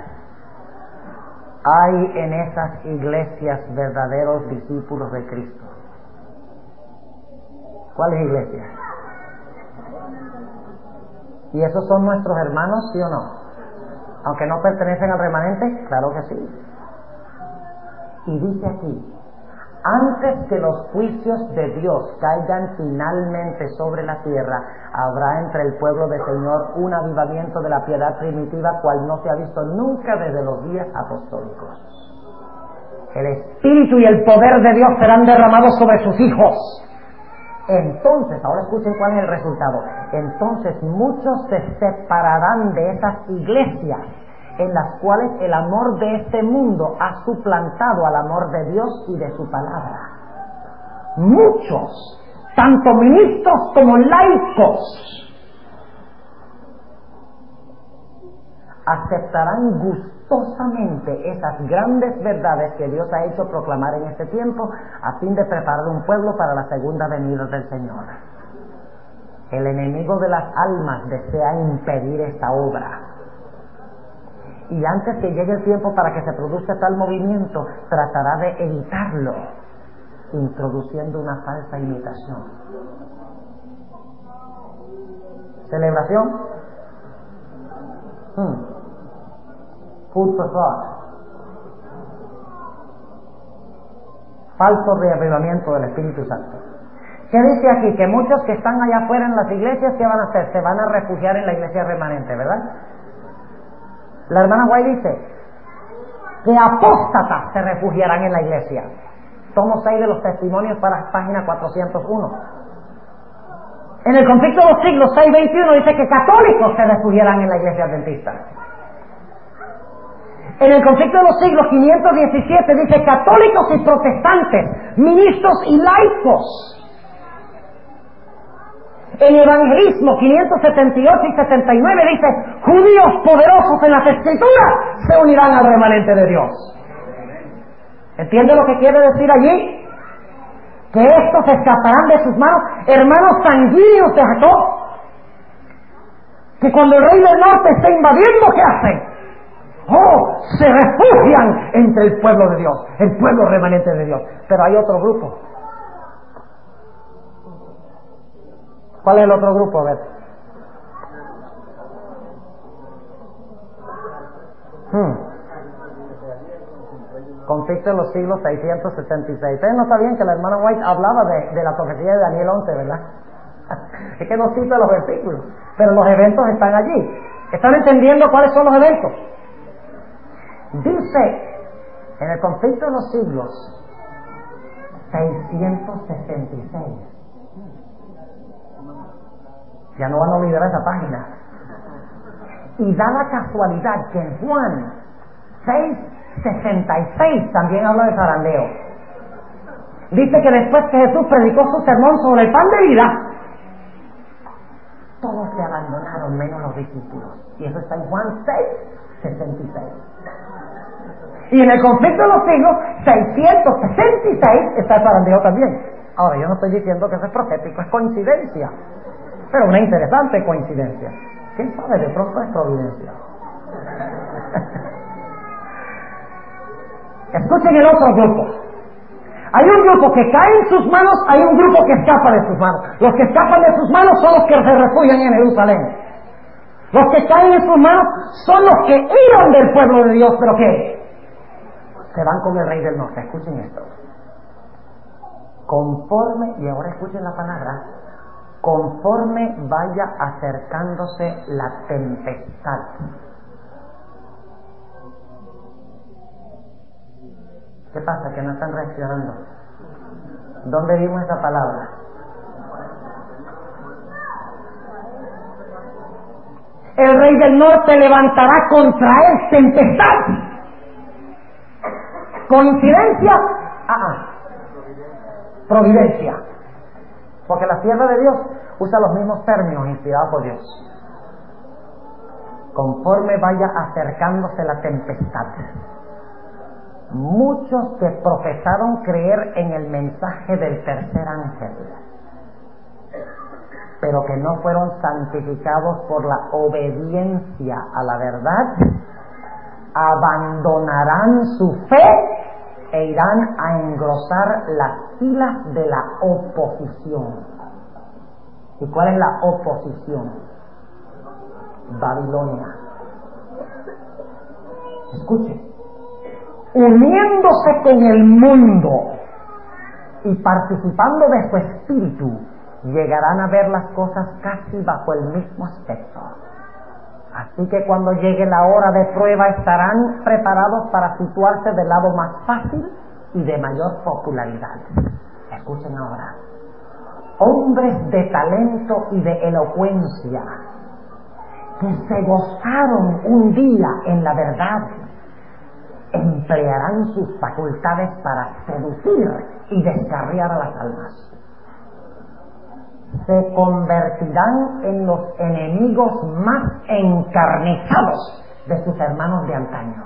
hay en esas iglesias verdaderos discípulos de Cristo. ¿Cuáles iglesias? ¿Y esos son nuestros hermanos, sí o no? Aunque no pertenecen al remanente, claro que sí. Y dice aquí, antes que los juicios de Dios caigan finalmente sobre la tierra, habrá entre el pueblo del Señor un avivamiento de la piedad primitiva, cual no se ha visto nunca desde los días apostólicos. El Espíritu y el poder de Dios serán derramados sobre sus hijos. Entonces, ahora escuchen cuál es el resultado. Entonces muchos se separarán de esas iglesias en las cuales el amor de este mundo ha suplantado al amor de Dios y de su palabra. Muchos, tanto ministros como laicos, aceptarán gustosamente esas grandes verdades que Dios ha hecho proclamar en este tiempo a fin de preparar un pueblo para la segunda venida del Señor. El enemigo de las almas desea impedir esta obra. Y antes que llegue el tiempo para que se produzca tal movimiento, tratará de evitarlo, introduciendo una falsa imitación. ¿Celebración? Hmm. Food for thought. Falso reavivamiento del Espíritu Santo. ¿Qué dice aquí? Que muchos que están allá afuera en las iglesias, ¿qué van a hacer? Se van a refugiar en la iglesia remanente, ¿verdad? La hermana White dice que apóstatas se refugiarán en la iglesia. Tomo seis de los testimonios para página cuatrocientos uno. En el conflicto de los siglos seis veintiuno dice que católicos se refugiarán en la iglesia adventista. En el conflicto de los siglos quinientos diecisiete dice católicos y protestantes, ministros y laicos. En el evangelismo quinientos setenta y ocho y setenta y nueve dice judíos poderosos en las escrituras se unirán al remanente de Dios. ¿Entiende lo que quiere decir allí? Que estos escaparán de sus manos, hermanos sanguíneos de Jacob, que cuando el rey del norte está invadiendo, ¿qué hacen? ¡Oh! Se refugian entre el pueblo de Dios, el pueblo remanente de Dios. Pero hay otro grupo. ¿Cuál es el otro grupo? A ver. Hmm. conflicto de los siglos seiscientos sesenta y seis. Ustedes no sabían que la hermana White hablaba de, de la profecía de Daniel once, ¿verdad? Es que no cita los versículos, pero los eventos están allí. ¿Están entendiendo cuáles son los eventos? Dice, en el conflicto de los siglos seiscientos sesenta y seis. Ya no van a olvidar esa página. Y da la casualidad que en Juan seis sesenta y seis también habla de zarandeo. Dice que después que Jesús predicó su sermón sobre el pan de vida, todos le abandonaron menos los discípulos. Y eso está en Juan seis sesenta y seis. Y en el conflicto de los siglos seiscientos sesenta y seis está el zarandeo también. Ahora, yo no estoy diciendo que eso es profético, es coincidencia, pero una interesante coincidencia. ¿Quién sabe? De pronto es providencia. Escuchen el otro grupo. Hay un grupo que cae en sus manos, hay un grupo que escapa de sus manos. Los que escapan de sus manos son los que se refugian en Jerusalén. Los que caen en sus manos son los que huyen del pueblo de Dios, pero ¿qué? Se van con el rey del norte. Escuchen esto. Conforme, y ahora escuchen la palabra, conforme vaya acercándose la tempestad. ¿Qué pasa? Que no están reaccionando. ¿Dónde vimos esa palabra? El rey del norte levantará contra él tempestad. ¿Coincidencia? Ah, ah. Providencia. Porque la sierva de Dios usa los mismos términos inspirados por Dios. Conforme vaya acercándose la tempestad, muchos que profesaron creer en el mensaje del tercer ángel, pero que no fueron santificados por la obediencia a la verdad, abandonarán su fe e irán a engrosar las filas de la oposición. ¿Y cuál es la oposición? Babilonia. Escuchen. Uniéndose con el mundo y participando de su espíritu, llegarán a ver las cosas casi bajo el mismo aspecto. Así que cuando llegue la hora de prueba estarán preparados para situarse del lado más fácil y de mayor popularidad. Escuchen ahora. Hombres de talento y de elocuencia que se gozaron un día en la verdad, emplearán sus facultades para seducir y descarriar a las almas. Se convertirán en los enemigos más encarnizados de sus hermanos de antaño.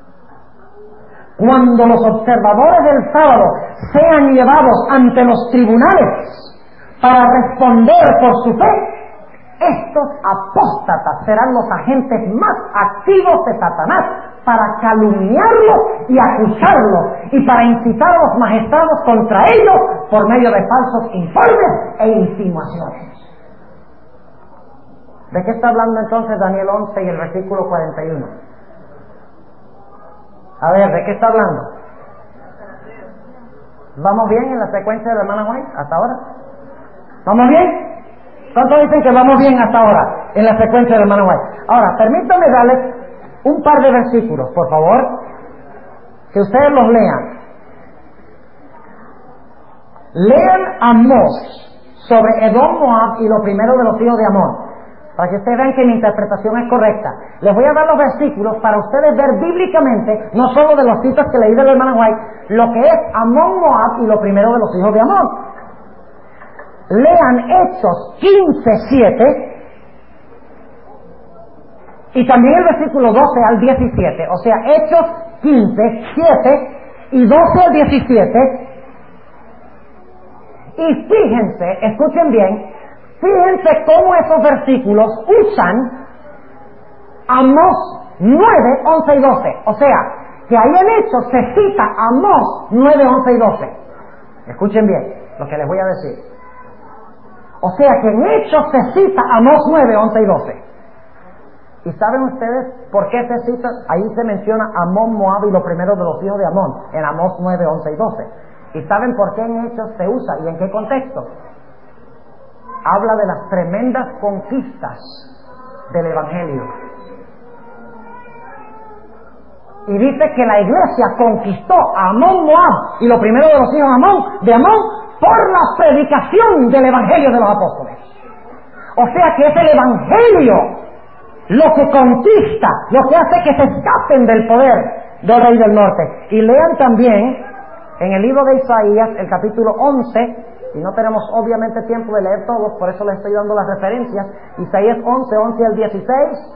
Cuando los observadores del sábado sean llevados ante los tribunales para responder por su fe, estos apóstatas serán los agentes más activos de Satanás para calumniarlos y acusarlos y para incitar a los magistrados contra ellos por medio de falsos informes e insinuaciones. ¿De qué está hablando entonces Daniel once y el versículo cuarenta y uno? A ver, ¿de qué está hablando? ¿Vamos bien en la secuencia de la hermana White hasta ahora? ¿Vamos bien? ¿Cuántos dicen que vamos bien hasta ahora en la secuencia de la hermana White? Ahora, permítanme darles un par de versículos, por favor, que ustedes los lean. Lean Amós sobre Edom, Moab y lo primero de los hijos de Amón, para que ustedes vean que mi interpretación es correcta. Les voy a dar los versículos para ustedes ver bíblicamente, no solo de los citas que leí de la hermana White, lo que es Amón, Moab y lo primero de los hijos de Amón. Lean Hechos quince siete y también el versículo doce al diecisiete, o sea, Hechos quince siete y doce al diecisiete. Y fíjense, escuchen bien, fíjense cómo esos versículos usan Amós nueve, once y doce. O sea, que ahí en Hechos se cita Amós nueve, once y doce. Escuchen bien lo que les voy a decir. O sea que en Hechos se cita Amós nueve, once y doce. ¿Y saben ustedes por qué se cita? Ahí se menciona Amón, Moab y lo primero de los hijos de Amón, en Amós nueve, once y doce. ¿Y saben por qué en Hechos se usa y en qué contexto? Habla de las tremendas conquistas del Evangelio. Y dice que la iglesia conquistó a Amón, Moab y lo primero de los hijos de Amón, de Amón por la predicación del Evangelio de los apóstoles. O sea que es el Evangelio lo que conquista, lo que hace que se escapen del poder del rey del norte. Y lean también en el libro de Isaías, el capítulo once, y no tenemos obviamente tiempo de leer todos, por eso les estoy dando las referencias, Isaías once, once al dieciséis,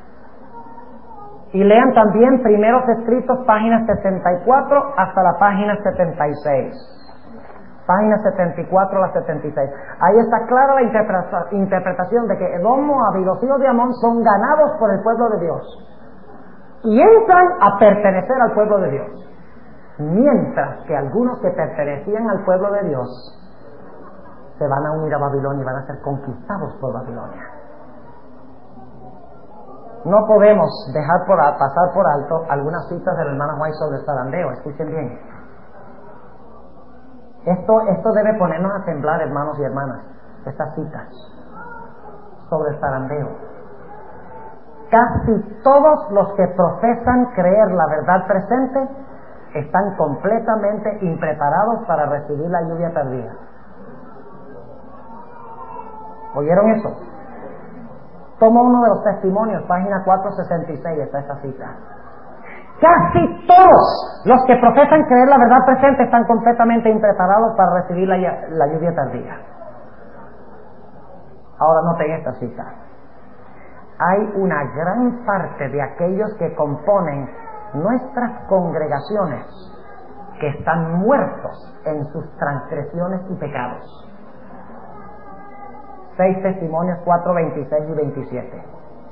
y lean también Primeros Escritos, páginas setenta y cuatro hasta la página setenta y seis. Página setenta y cuatro a la setenta y seis. Ahí está clara la interpreta- interpretación de que Edom, Moab y los hijos de Amón son ganados por el pueblo de Dios y entran a pertenecer al pueblo de Dios, mientras que algunos que pertenecían al pueblo de Dios se van a unir a Babilonia y van a ser conquistados por Babilonia. No podemos dejar por, pasar por alto algunas citas de la hermana White sobre el zarandeo. Escuchen bien. Esto, esto debe ponernos a temblar, hermanos y hermanas, estas citas sobre el zarandeo. Casi todos los que profesan creer la verdad presente están completamente impreparados para recibir la lluvia tardía. ¿Oyeron eso? Toma uno de los testimonios, página cuatrocientos sesenta y seis, está esta cita. Casi todos los que profesan creer la verdad presente están completamente impreparados para recibir la, la lluvia tardía. Ahora noten esta cita. Hay una gran parte de aquellos que componen nuestras congregaciones que están muertos en sus transgresiones y pecados. Seis testimonios, cuatro, veintiséis y veintisiete.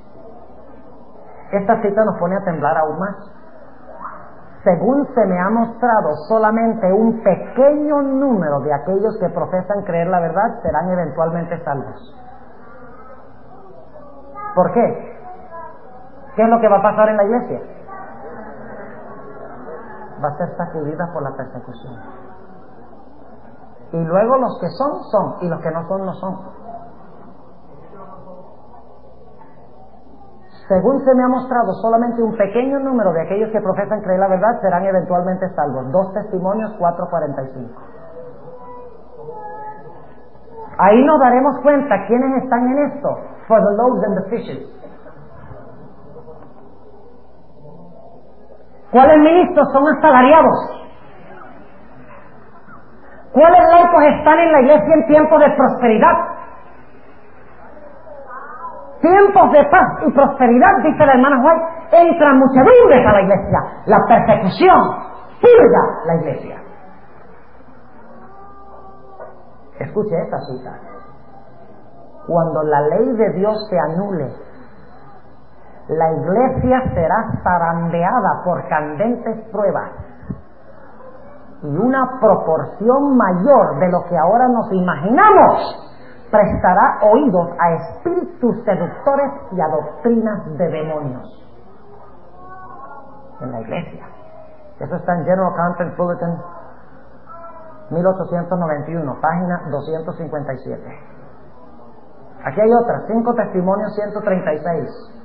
Esta cita nos pone a temblar aún más. Según se me ha mostrado, solamente un pequeño número de aquellos que profesan creer la verdad serán eventualmente salvos. ¿Por qué? ¿Qué es lo que va a pasar en la iglesia? Va a ser sacudida por la persecución. Y luego los que son, son, y los que no son, no son. Según se me ha mostrado, solamente un pequeño número de aquellos que profesan creer la verdad serán eventualmente salvos. Dos testimonios, cuatro cuarenta y cinco. Ahí nos daremos cuenta quiénes están en esto. For the loaves and the fishes. ¿Cuáles ministros son asalariados? ¿Cuáles laicos están en la iglesia en tiempos de prosperidad? Tiempos de paz y prosperidad, dice la hermana White, entran muchedumbres a la iglesia. La persecución purga la iglesia. Escuche esta cita. Cuando la ley de Dios se anule, la iglesia será zarandeada por candentes pruebas y una proporción mayor de lo que ahora nos imaginamos prestará oídos a espíritus seductores y a doctrinas de demonios en la iglesia. Eso está en General Conference Bulletin mil ochocientos noventa y uno, página doscientos cincuenta y siete. Aquí hay otra, cinco testimonios, ciento treinta y seis.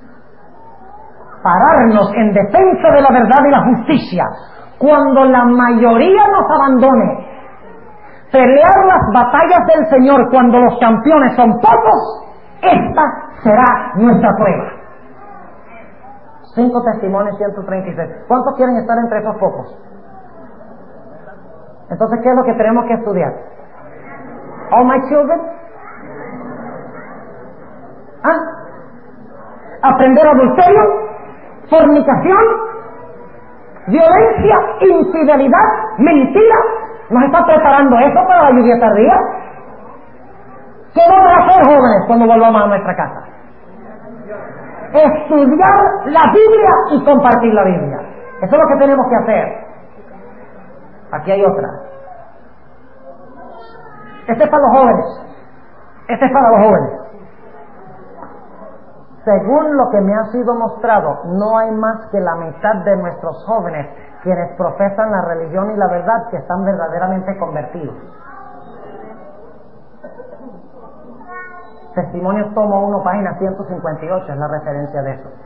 Pararnos en defensa de la verdad y la justicia cuando la mayoría nos abandone. Pelear las batallas del Señor cuando los campeones son pocos, esta será nuestra prueba. Cinco testimonios, ciento treinta y seis. ¿Cuántos quieren estar entre esos pocos? Entonces, ¿qué es lo que tenemos que estudiar? All my children. ¿Ah? Aprender adulterio, fornicación, violencia, infidelidad, mentira. ¿Nos está preparando eso para la lluvia tardía? ¿Qué vamos a hacer, jóvenes, cuando volvamos a nuestra casa? Estudiar la Biblia y compartir la Biblia. Eso es lo que tenemos que hacer. Aquí hay otra. Este es para los jóvenes. Este es para los jóvenes. Según lo que me ha sido mostrado, no hay más que la mitad de nuestros jóvenes quienes profesan la religión y la verdad que están verdaderamente convertidos. Testimonios tomo uno, página ciento cincuenta y ocho, es la referencia de eso.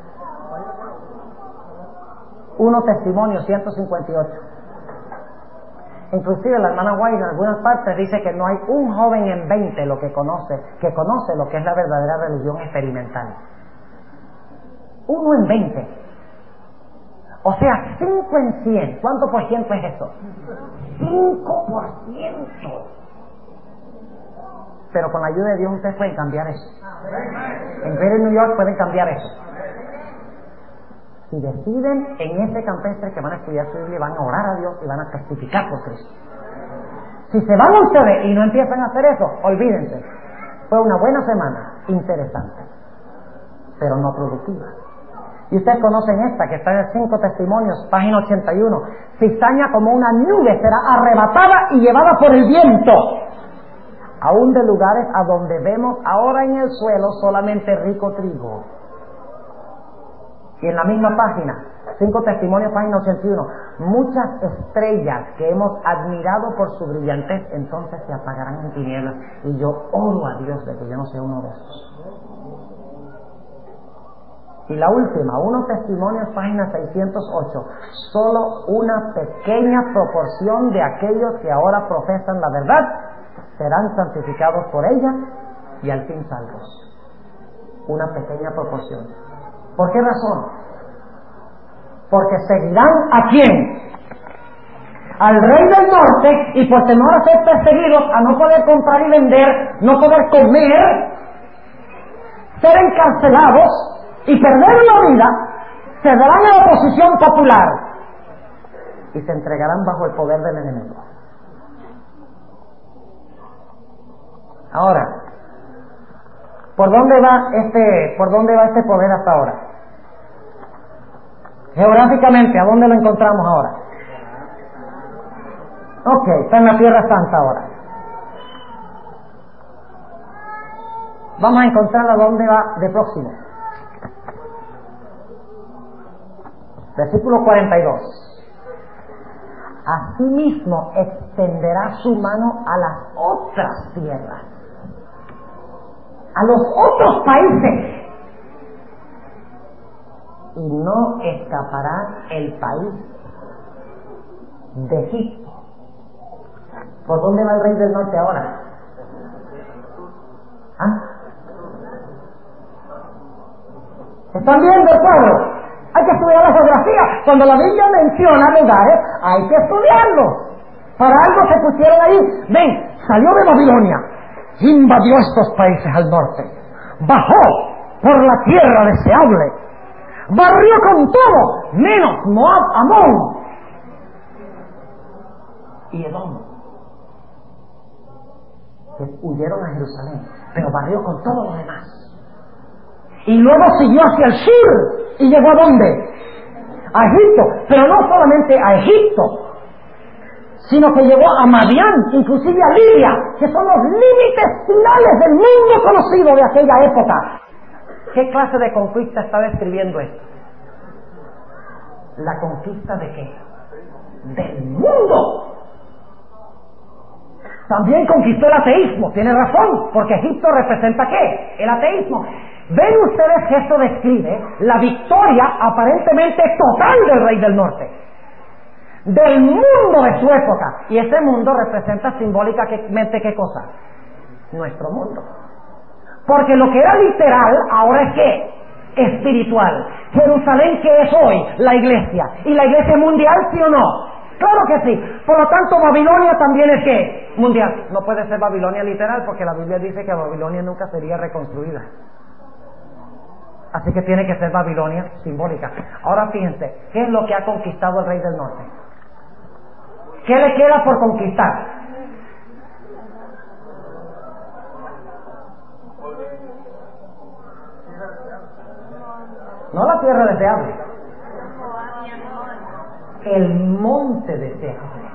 Uno Testimonios ciento cincuenta y ocho. Inclusive la hermana White en algunas partes dice que no hay un joven en veinte lo que conoce, que conoce lo que es la verdadera religión experimental. Uno en veinte. O sea, cinco en cien. ¿Cuánto por ciento es eso? Cinco por ciento. Pero con la ayuda de Dios ustedes pueden cambiar eso. En Greater New York pueden cambiar eso. Si deciden en ese campestre que van a estudiar su Biblia, van a orar a Dios y van a testificar por Cristo. Si se van ustedes y no empiezan a hacer eso, olvídense. Fue una buena semana, interesante, pero no productiva. Y ustedes conocen esta, que está en cinco Testimonios, página ochenta y uno. Cizaña como una nube será arrebatada y llevada por el viento, aún de lugares a donde vemos ahora en el suelo solamente rico trigo. Y en la misma página, cinco Testimonios, página ochenta y uno, muchas estrellas que hemos admirado por su brillantez, entonces se apagarán en tinieblas. Y yo oro a Dios de que yo no sea uno de esos. Y la última, uno Testimonios, página seiscientos ocho, solo una pequeña proporción de aquellos que ahora profesan la verdad serán santificados por ella y al fin salvos. Una pequeña proporción. ¿Por qué razón? Porque seguirán ¿a quién? Al rey del norte, y por temor a ser perseguidos, a no poder comprar y vender, no poder comer, ser encarcelados y perder la vida, se darán a la oposición popular y se entregarán bajo el poder del enemigo. Ahora, ¿por dónde va este, por dónde va este poder hasta ahora? Geográficamente, ¿a dónde lo encontramos ahora? Ok, está en la Tierra Santa ahora. Vamos a encontrar a dónde va de próximo. Versículo cuarenta y dos. Asimismo extenderá su mano a las otras tierras, a los otros países, y no escapará el país de Egipto. ¿Por dónde va el rey del norte ahora? ¿Ah? ¿Están viendo el cuadro? Hay que estudiar la geografía. Cuando la Biblia menciona lugares, hay que estudiarlos. Para algo se pusieron ahí. Ven, salió de Babilonia, invadió estos países al norte, bajó por la tierra deseable, barrió con todo, menos Moab, Amón y Edom, que huyeron a Jerusalén, pero barrió con todo lo demás. Y luego siguió hacia el sur y llegó ¿a dónde? A Egipto, pero no solamente a Egipto, sino que llegó a Madián, inclusive a Libia, que son los límites finales del mundo conocido de aquella época. ¿Qué clase de conquista está describiendo esto? ¿La conquista de qué? Del mundo. También conquistó el ateísmo, tiene razón, porque Egipto representa ¿qué? El ateísmo. ¿Ven ustedes que esto describe la victoria aparentemente total del rey del norte? Del mundo de su época. Y ese mundo representa simbólicamente ¿qué cosa? Nuestro mundo. Porque lo que era literal, ahora es ¿qué? Espiritual. Jerusalén, ¿qué es hoy? La iglesia. ¿Y la iglesia mundial, sí o no? Claro que sí. Por lo tanto, Babilonia también es ¿qué? Mundial. No puede ser Babilonia literal, porque la Biblia dice que Babilonia nunca sería reconstruida. Así que tiene que ser Babilonia simbólica. Ahora fíjense, ¿qué es lo que ha conquistado el rey del norte? ¿Qué le queda por conquistar? No la tierra deseable, el monte deseable.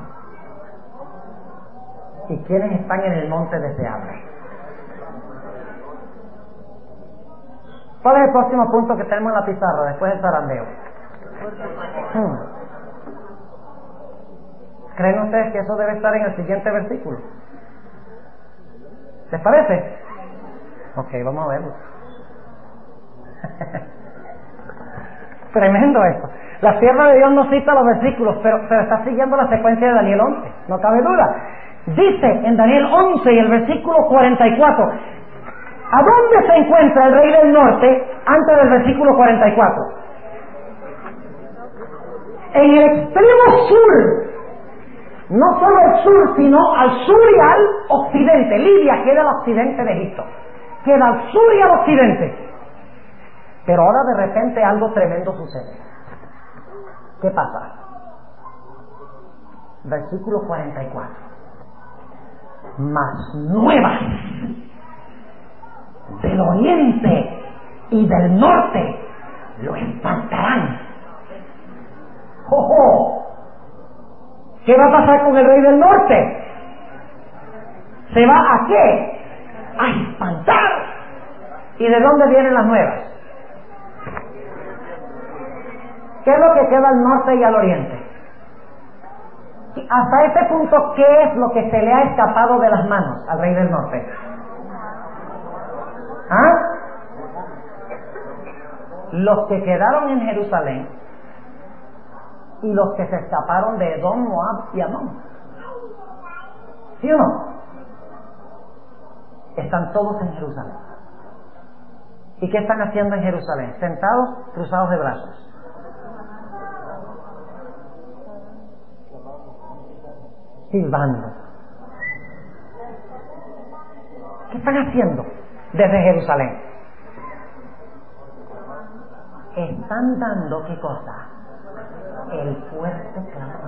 ¿Y quiénes están en el monte deseable? ¿Cuál es el próximo punto que tenemos en la pizarra después del zarandeo? Hmm. ¿Creen ustedes que eso debe estar en el siguiente versículo? ¿Les parece? Ok, vamos a verlo. Tremendo esto. La sierva de Dios no cita los versículos, pero, pero está siguiendo la secuencia de Daniel once, no cabe duda. Dice en Daniel once y el versículo cuarenta y cuatro, ¿a dónde se encuentra el rey del norte antes del versículo cuarenta y cuatro? En el extremo sur. No solo al sur, sino al sur y al occidente. Libia queda al occidente de Egipto. Queda al sur y al occidente. Pero ahora de repente algo tremendo sucede. ¿Qué pasa? Versículo cuarenta y cuatro. Mas nuevas del oriente y del norte lo espantarán. ¡Jojo! ¿Qué va a pasar con el rey del norte? ¿Se va a qué? A espantar. ¿Y de dónde vienen las nuevas? ¿Qué es lo que queda al norte y al oriente? Y hasta este punto, ¿qué es lo que se le ha escapado de las manos al rey del norte? ¿Ah? Los que quedaron en Jerusalén y los que se escaparon de Edom, Moab y Amón. ¿Sí o no? Están todos en Jerusalén. ¿Y qué están haciendo en Jerusalén? Sentados, cruzados de brazos. Silbando. ¿Qué están haciendo desde Jerusalén? Están dando, ¿qué cosa? El fuerte clamor.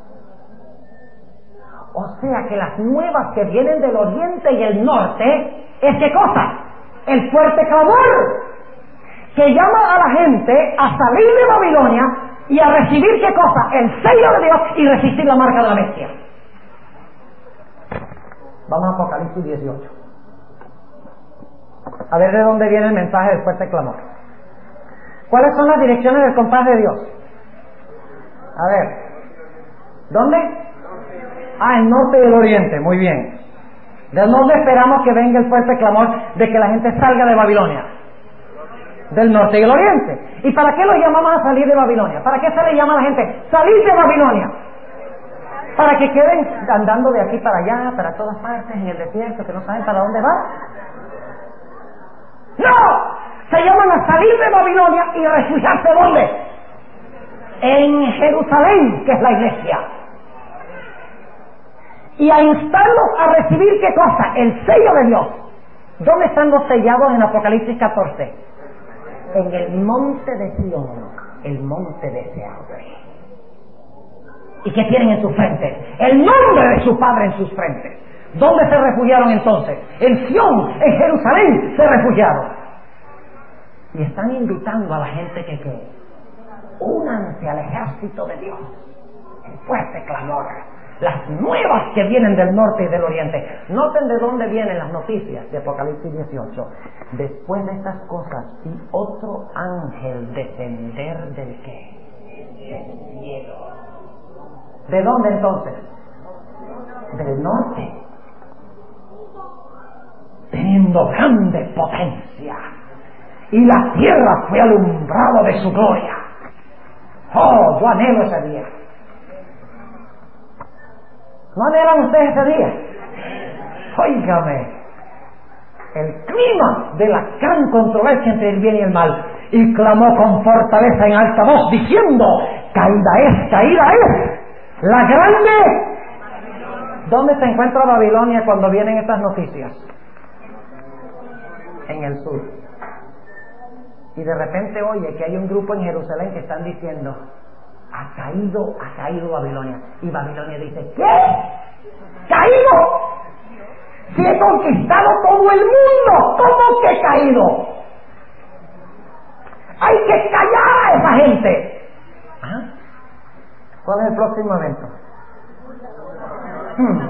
O sea que las nuevas que vienen del oriente y el norte es ¿qué cosa? El fuerte clamor que llama a la gente a salir de Babilonia y a recibir ¿qué cosa? El sello de Dios y resistir la marca de la bestia. Vamos a Apocalipsis dieciocho. A ver de dónde viene el mensaje del fuerte clamor. ¿Cuáles son las direcciones del compás de Dios? A ver, ¿dónde? Ah, el norte y el oriente, muy bien. ¿De dónde esperamos que venga el fuerte clamor de que la gente salga de Babilonia? Del norte y el oriente. ¿Y para qué los llamamos a salir de Babilonia? ¿Para qué se le llama a la gente salir de Babilonia? Para que queden andando de aquí para allá, para todas partes, en el desierto, que no saben para dónde va. ¡No! Se llaman a salir de Babilonia y refugiarse ¿dónde? En Jerusalén, que es la iglesia. Y a instarlos a recibir ¿qué cosa? El sello de Dios. ¿Dónde están los sellados en Apocalipsis catorce? En el monte de Sión, el monte deseado. ¿Y qué tienen en sus frentes? El nombre de su Padre en sus frentes. ¿Dónde se refugiaron entonces? En Sión, en Jerusalén se refugiaron. Y están invitando a la gente que ¿qué? Únanse al ejército de Dios. El fuerte clamor. Las nuevas que vienen del norte y del oriente. Noten de dónde vienen las noticias de Apocalipsis dieciocho. Después de estas cosas, vi otro ángel descender del ¿qué? Del cielo. ¿De dónde entonces? Del norte. Teniendo grande potencia. Y la tierra fue alumbrada de su gloria. Oh, yo anhelo ese día. ¿No anhelan ustedes ese día? Óigame, el clima de la gran controversia entre el bien y el mal. Y clamó con fortaleza en alta voz, diciendo: caída es, caída es, la grande. ¿Dónde se encuentra Babilonia cuando vienen estas noticias? En el sur. Y de repente oye que hay un grupo en Jerusalén que están diciendo: ha caído, ha caído Babilonia. Y Babilonia dice: ¿qué? ¿Caído? Si he conquistado todo el mundo, ¿cómo que he caído? Hay que callar a esa gente. ¿Ah? ¿Cuál es el próximo evento? Hmm.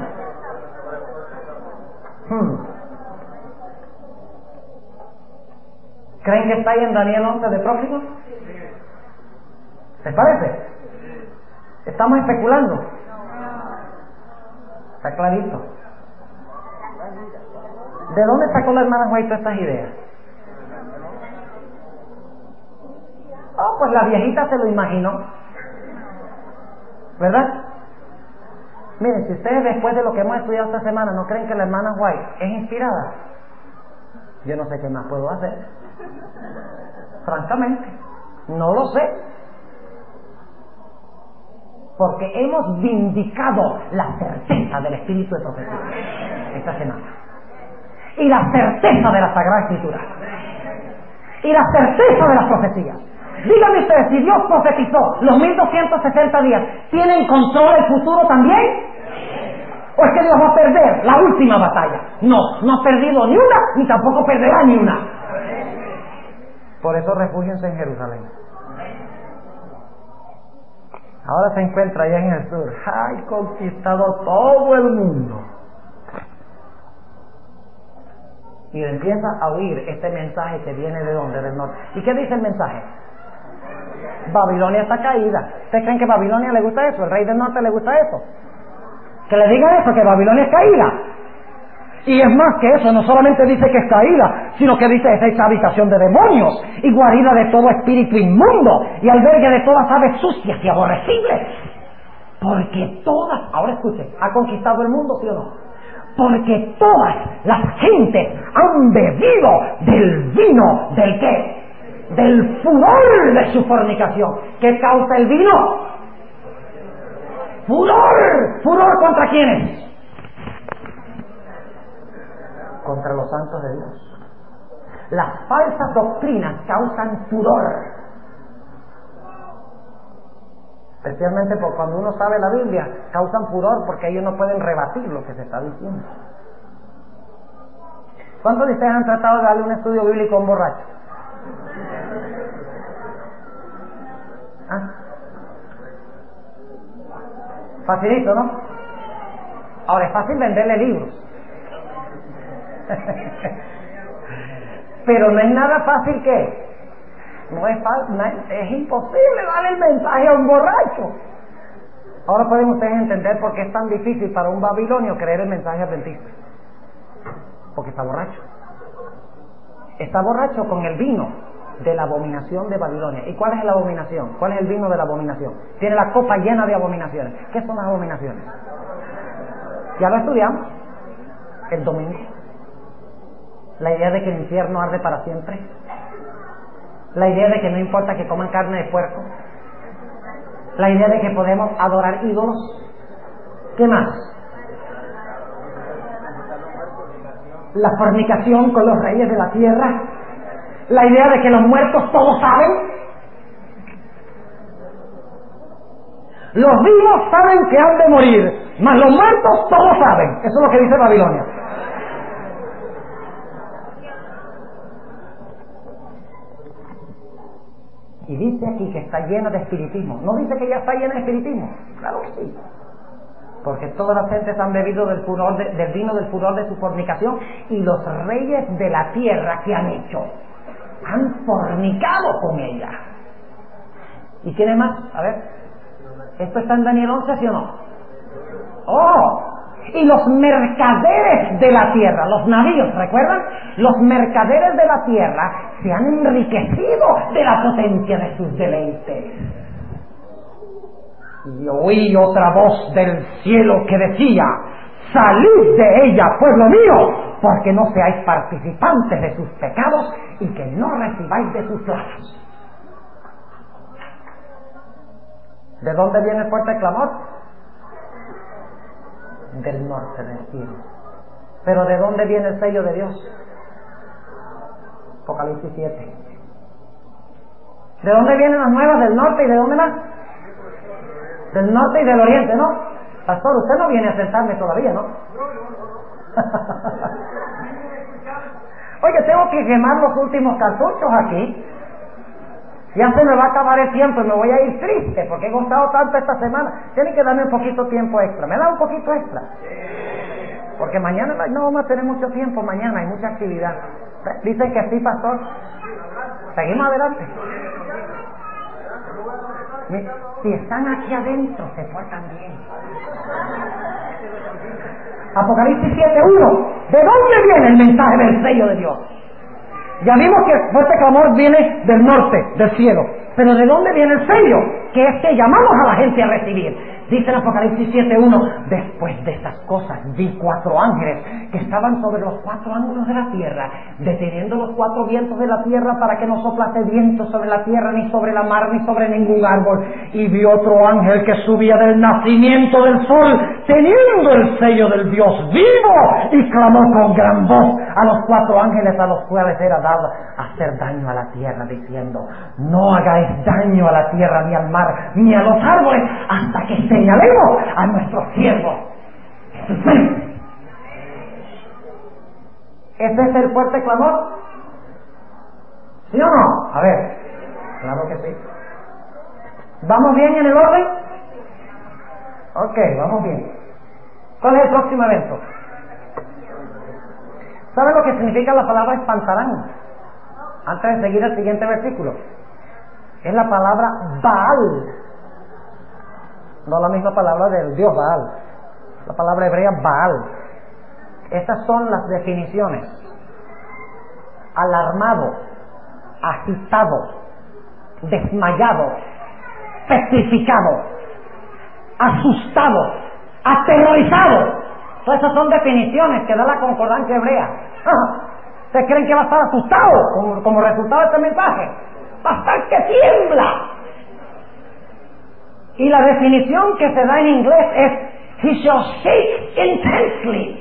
Hmm. ¿Creen que está ahí en Daniel once de próximo? ¿Les parece? Estamos especulando. Está clarito. ¿De dónde sacó la hermana White estas ideas? Oh, pues la viejita se lo imaginó, ¿verdad? Miren, si ustedes después de lo que hemos estudiado esta semana no creen que la hermana White es inspirada, yo no sé qué más puedo hacer. Francamente, no lo sé. Porque hemos vindicado la certeza del espíritu de profecía esta semana. Y la certeza de la Sagrada Escritura. Y la certeza de las profecías. Díganme ustedes, si Dios profetizó los mil doscientos sesenta días, ¿tienen control del futuro también? ¿O es que Dios va a perder la última batalla? No, no ha perdido ni una, ni tampoco perderá ni una. Por eso refúgiense en Jerusalén. Ahora se encuentra allá en el sur. ¡Ay, conquistado todo el mundo! Y empieza a oír este mensaje que viene de dónde, del norte. ¿Y qué dice el mensaje? Babilonia está caída. ¿Ustedes creen que a Babilonia le gusta eso? ¿El rey del norte le gusta eso? Que le digan eso, que Babilonia es caída. Y es más que eso, no solamente dice que es caída, sino que dice que es esa habitación de demonios y guarida de todo espíritu inmundo y albergue de todas aves sucias y aborrecibles. Porque todas, ahora escuchen, ¿ha conquistado el mundo, sí o no? Porque todas las gentes han bebido del vino, ¿del qué? Del furor de su fornicación. ¿Qué causa el vino? ¡Furor! ¿Furor contra quiénes? Contra los santos de Dios. Las falsas doctrinas causan furor. Especialmente porque cuando uno sabe la Biblia, causan furor porque ellos no pueden rebatir lo que se está diciendo. ¿Cuántos de ustedes han tratado de darle un estudio bíblico a un borracho? ¿Ah? Facilito, ¿no? Ahora es fácil venderle libros. Pero no es nada fácil que no es fácil, no es, es imposible darle el mensaje a un borracho. Ahora pueden ustedes entender por qué es tan difícil para un babilonio creer el mensaje adventista. Porque está borracho. Está borracho con el vino de la abominación de Babilonia. ¿Y cuál es la abominación? ¿Cuál es el vino de la abominación? Tiene la copa llena de abominaciones. ¿Qué son las abominaciones? Ya lo estudiamos el domingo. La idea de que el infierno arde para siempre. La idea de que no importa que coman carne de puerco. La idea de que podemos adorar ídolos. ¿Qué más? La fornicación con los reyes de la tierra. La idea de que los muertos todos saben. Los vivos saben que han de morir, mas los muertos todos saben. Eso es lo que dice Babilonia. Y dice aquí que está llena de espiritismo. ¿No dice que ya está llena de espiritismo? Claro que sí. Porque todas las gentes han bebido del furor de, del vino del furor de su fornicación. Y los reyes de la tierra, ¿qué han hecho? Han fornicado con ella. ¿Y quién es más? A ver, ¿esto está en Daniel once, sí o no? ¡Oh! Y los mercaderes de la tierra, los navíos, ¿recuerdan? Los mercaderes de la tierra se han enriquecido de la potencia de sus deleites. Y oí otra voz del cielo que decía: salid de ella, pueblo mío, porque no seáis participantes de sus pecados y que no recibáis de sus plagas. ¿De dónde viene el fuerte clamor? Del norte del cielo. ¿Pero de dónde viene el sello de Dios? Apocalipsis siete. ¿De dónde vienen las nuevas? ¿Del norte y de dónde más? Del norte y del oriente, ¿no? Pastor, usted no viene a sentarme todavía, ¿no? Oye, tengo que quemar los últimos cartuchos aquí. Ya se me va a acabar el tiempo y me voy a ir triste porque he gozado tanto esta semana. Tienen que darme un poquito tiempo extra. ¿Me da un poquito extra? Porque mañana no vamos a tener mucho tiempo, mañana hay mucha actividad. Dicen que sí, pastor. Seguimos adelante. Si están aquí adentro, se portan bien. Apocalipsis siete uno. ¿De dónde viene el mensaje del sello de Dios? Ya vimos que este clamor viene del norte, del cielo. Pero ¿de dónde viene el sello? Que es que llamamos a la gente a recibir. Dice en Apocalipsis siete uno, después de estas cosas vi cuatro ángeles que estaban sobre los cuatro ángulos de la tierra, deteniendo los cuatro vientos de la tierra para que no soplase viento sobre la tierra, ni sobre la mar, ni sobre ningún árbol. Y vi otro ángel que subía del nacimiento del sol, teniendo el sello del Dios vivo, y clamó con gran voz a los cuatro ángeles a los cuales era dado hacer daño a la tierra, diciendo, no hagáis daño a la tierra, ni al mar, ni a los árboles, hasta que señalemos a nuestro siervo Jesucristo. ¿Ese es el fuerte clamor? ¿Sí o no? A ver, claro que sí. ¿Vamos bien en el orden? Ok, vamos bien. ¿Cuál es el próximo evento? ¿Saben lo que significa la palabra espantarán? Antes de seguir el siguiente versículo. Es la palabra Baal. No la misma palabra del Dios Baal. La palabra hebrea Baal. Estas son las definiciones. Alarmado, agitado, desmayado, petrificado, asustado, aterrorizado. Todas esas son definiciones que da la concordancia hebrea. ¿Ustedes creen que va a estar asustado como, como resultado de este mensaje? Va a estar que tiembla. Y la definición que se da en inglés es he shall shake intensely.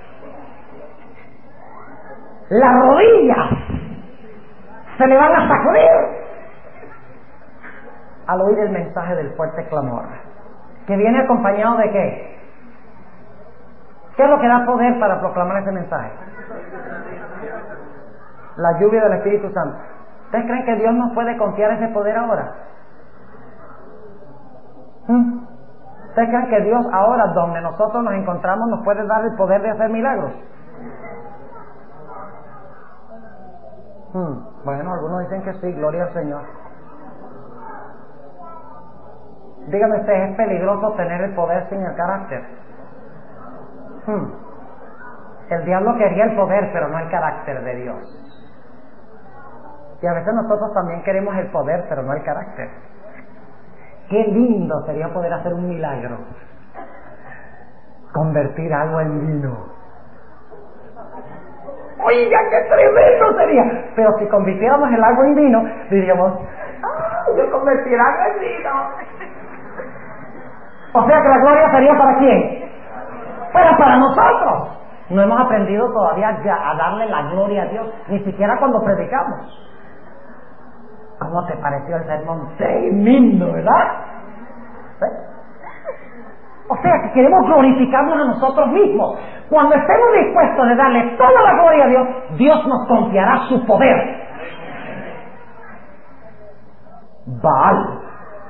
Las rodillas se le van a sacudir al oír el mensaje del fuerte clamor, que viene acompañado de ¿qué? ¿Qué es lo que da poder para proclamar ese mensaje? La lluvia del Espíritu Santo. ¿Ustedes creen que Dios nos puede confiar ese poder ahora? ¿Mm? ¿Ustedes creen que Dios ahora, donde nosotros nos encontramos, nos puede dar el poder de hacer milagros? Hmm. Bueno, algunos dicen que sí, gloria al Señor. Dígame usted, ¿es peligroso tener el poder sin el carácter? Hmm. El diablo quería el poder, pero no el carácter de Dios. Y a veces nosotros también queremos el poder, pero no el carácter. Qué lindo sería poder hacer un milagro. Convertir agua en vino. Oiga, qué tremendo sería. Pero si convirtiéramos el agua en vino, diríamos, ¡ah, yo convertí el agua en vino! O sea que la gloria sería ¿para quién? Pero para nosotros. No hemos aprendido todavía a darle la gloria a Dios, ni siquiera cuando predicamos. ¿Cómo te pareció el sermón? Tremendo, ¿verdad? ¿Sí? O sea que queremos glorificarnos a nosotros mismos. Cuando estemos dispuestos de darle toda la gloria a Dios, Dios nos confiará su poder. Baal.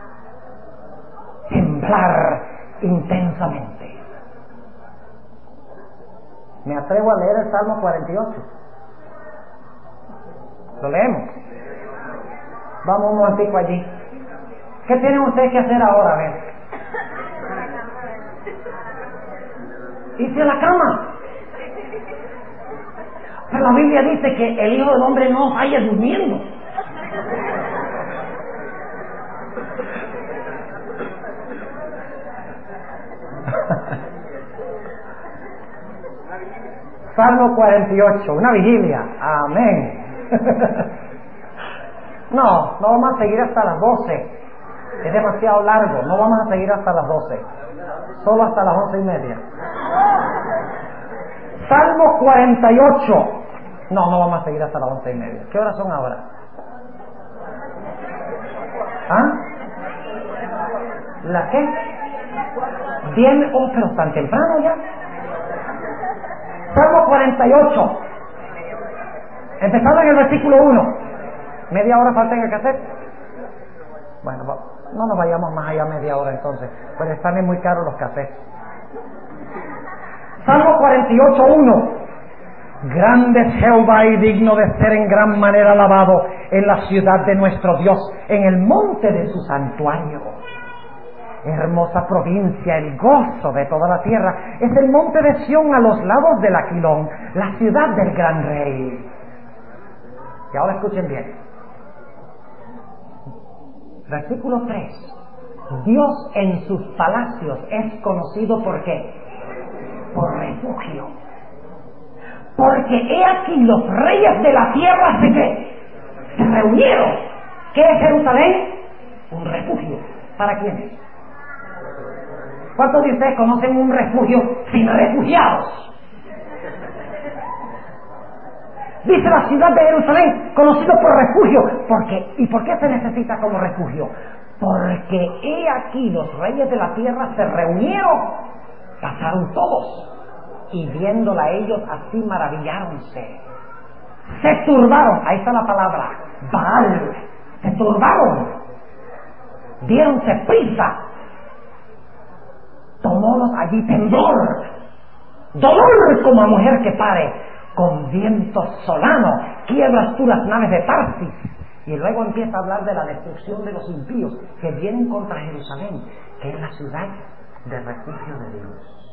Temblar intensamente. Me atrevo a leer el Salmo cuarenta y ocho. ¿Lo leemos? Vamos un momentico allí. ¿Qué tienen ustedes que hacer ahora? A ver. Irse a la cama. Pero la Biblia dice que el Hijo del Hombre no vaya durmiendo. Salmo cuarenta y ocho, una vigilia. Amén. No, no vamos a seguir hasta las doce. Es demasiado largo. No vamos a seguir hasta las doce. Solo hasta las once y media. Salmo cuarenta y ocho. No, no vamos a seguir hasta las once y media. ¿Qué horas son ahora? ¿Ah? ¿La qué? Bien, oh, pero tan temprano ya. Salmo cuarenta y ocho. Empezando en el versículo uno. ¿Media hora falta en el cassette? Bueno, no nos vayamos más allá media hora entonces, pues están muy caros los cassettes. Salmo cuarenta y ocho, uno. Grande es Jehová y digno de ser en gran manera alabado en la ciudad de nuestro Dios, en el monte de su santuario. Hermosa provincia, el gozo de toda la tierra, es el monte de Sión a los lados del Aquilón, la ciudad del gran rey. Y ahora escuchen bien. Versículo tres. Dios en sus palacios es conocido ¿por qué? Por refugio. Porque he aquí los reyes de la tierra se qué? Se reunieron. ¿Qué es Jerusalén? Un refugio. ¿Para quiénes? ¿Cuántos de ustedes conocen un refugio sin refugiados? Dice la ciudad de Jerusalén, conocido por refugio. ¿Por qué? ¿Y por qué se necesita como refugio? Porque he aquí los reyes de la tierra se reunieron, pasaron todos, y viéndola ellos así maravilláronse. Se turbaron, ahí está la palabra, Baal, se turbaron, diéronse prisa, tomólos allí temblor, dolor como a mujer que pare, con viento solano, quiebras tú las naves de Tarsis. Y luego empieza a hablar de la destrucción de los impíos que vienen contra Jerusalén, que es la ciudad de refugio de Dios.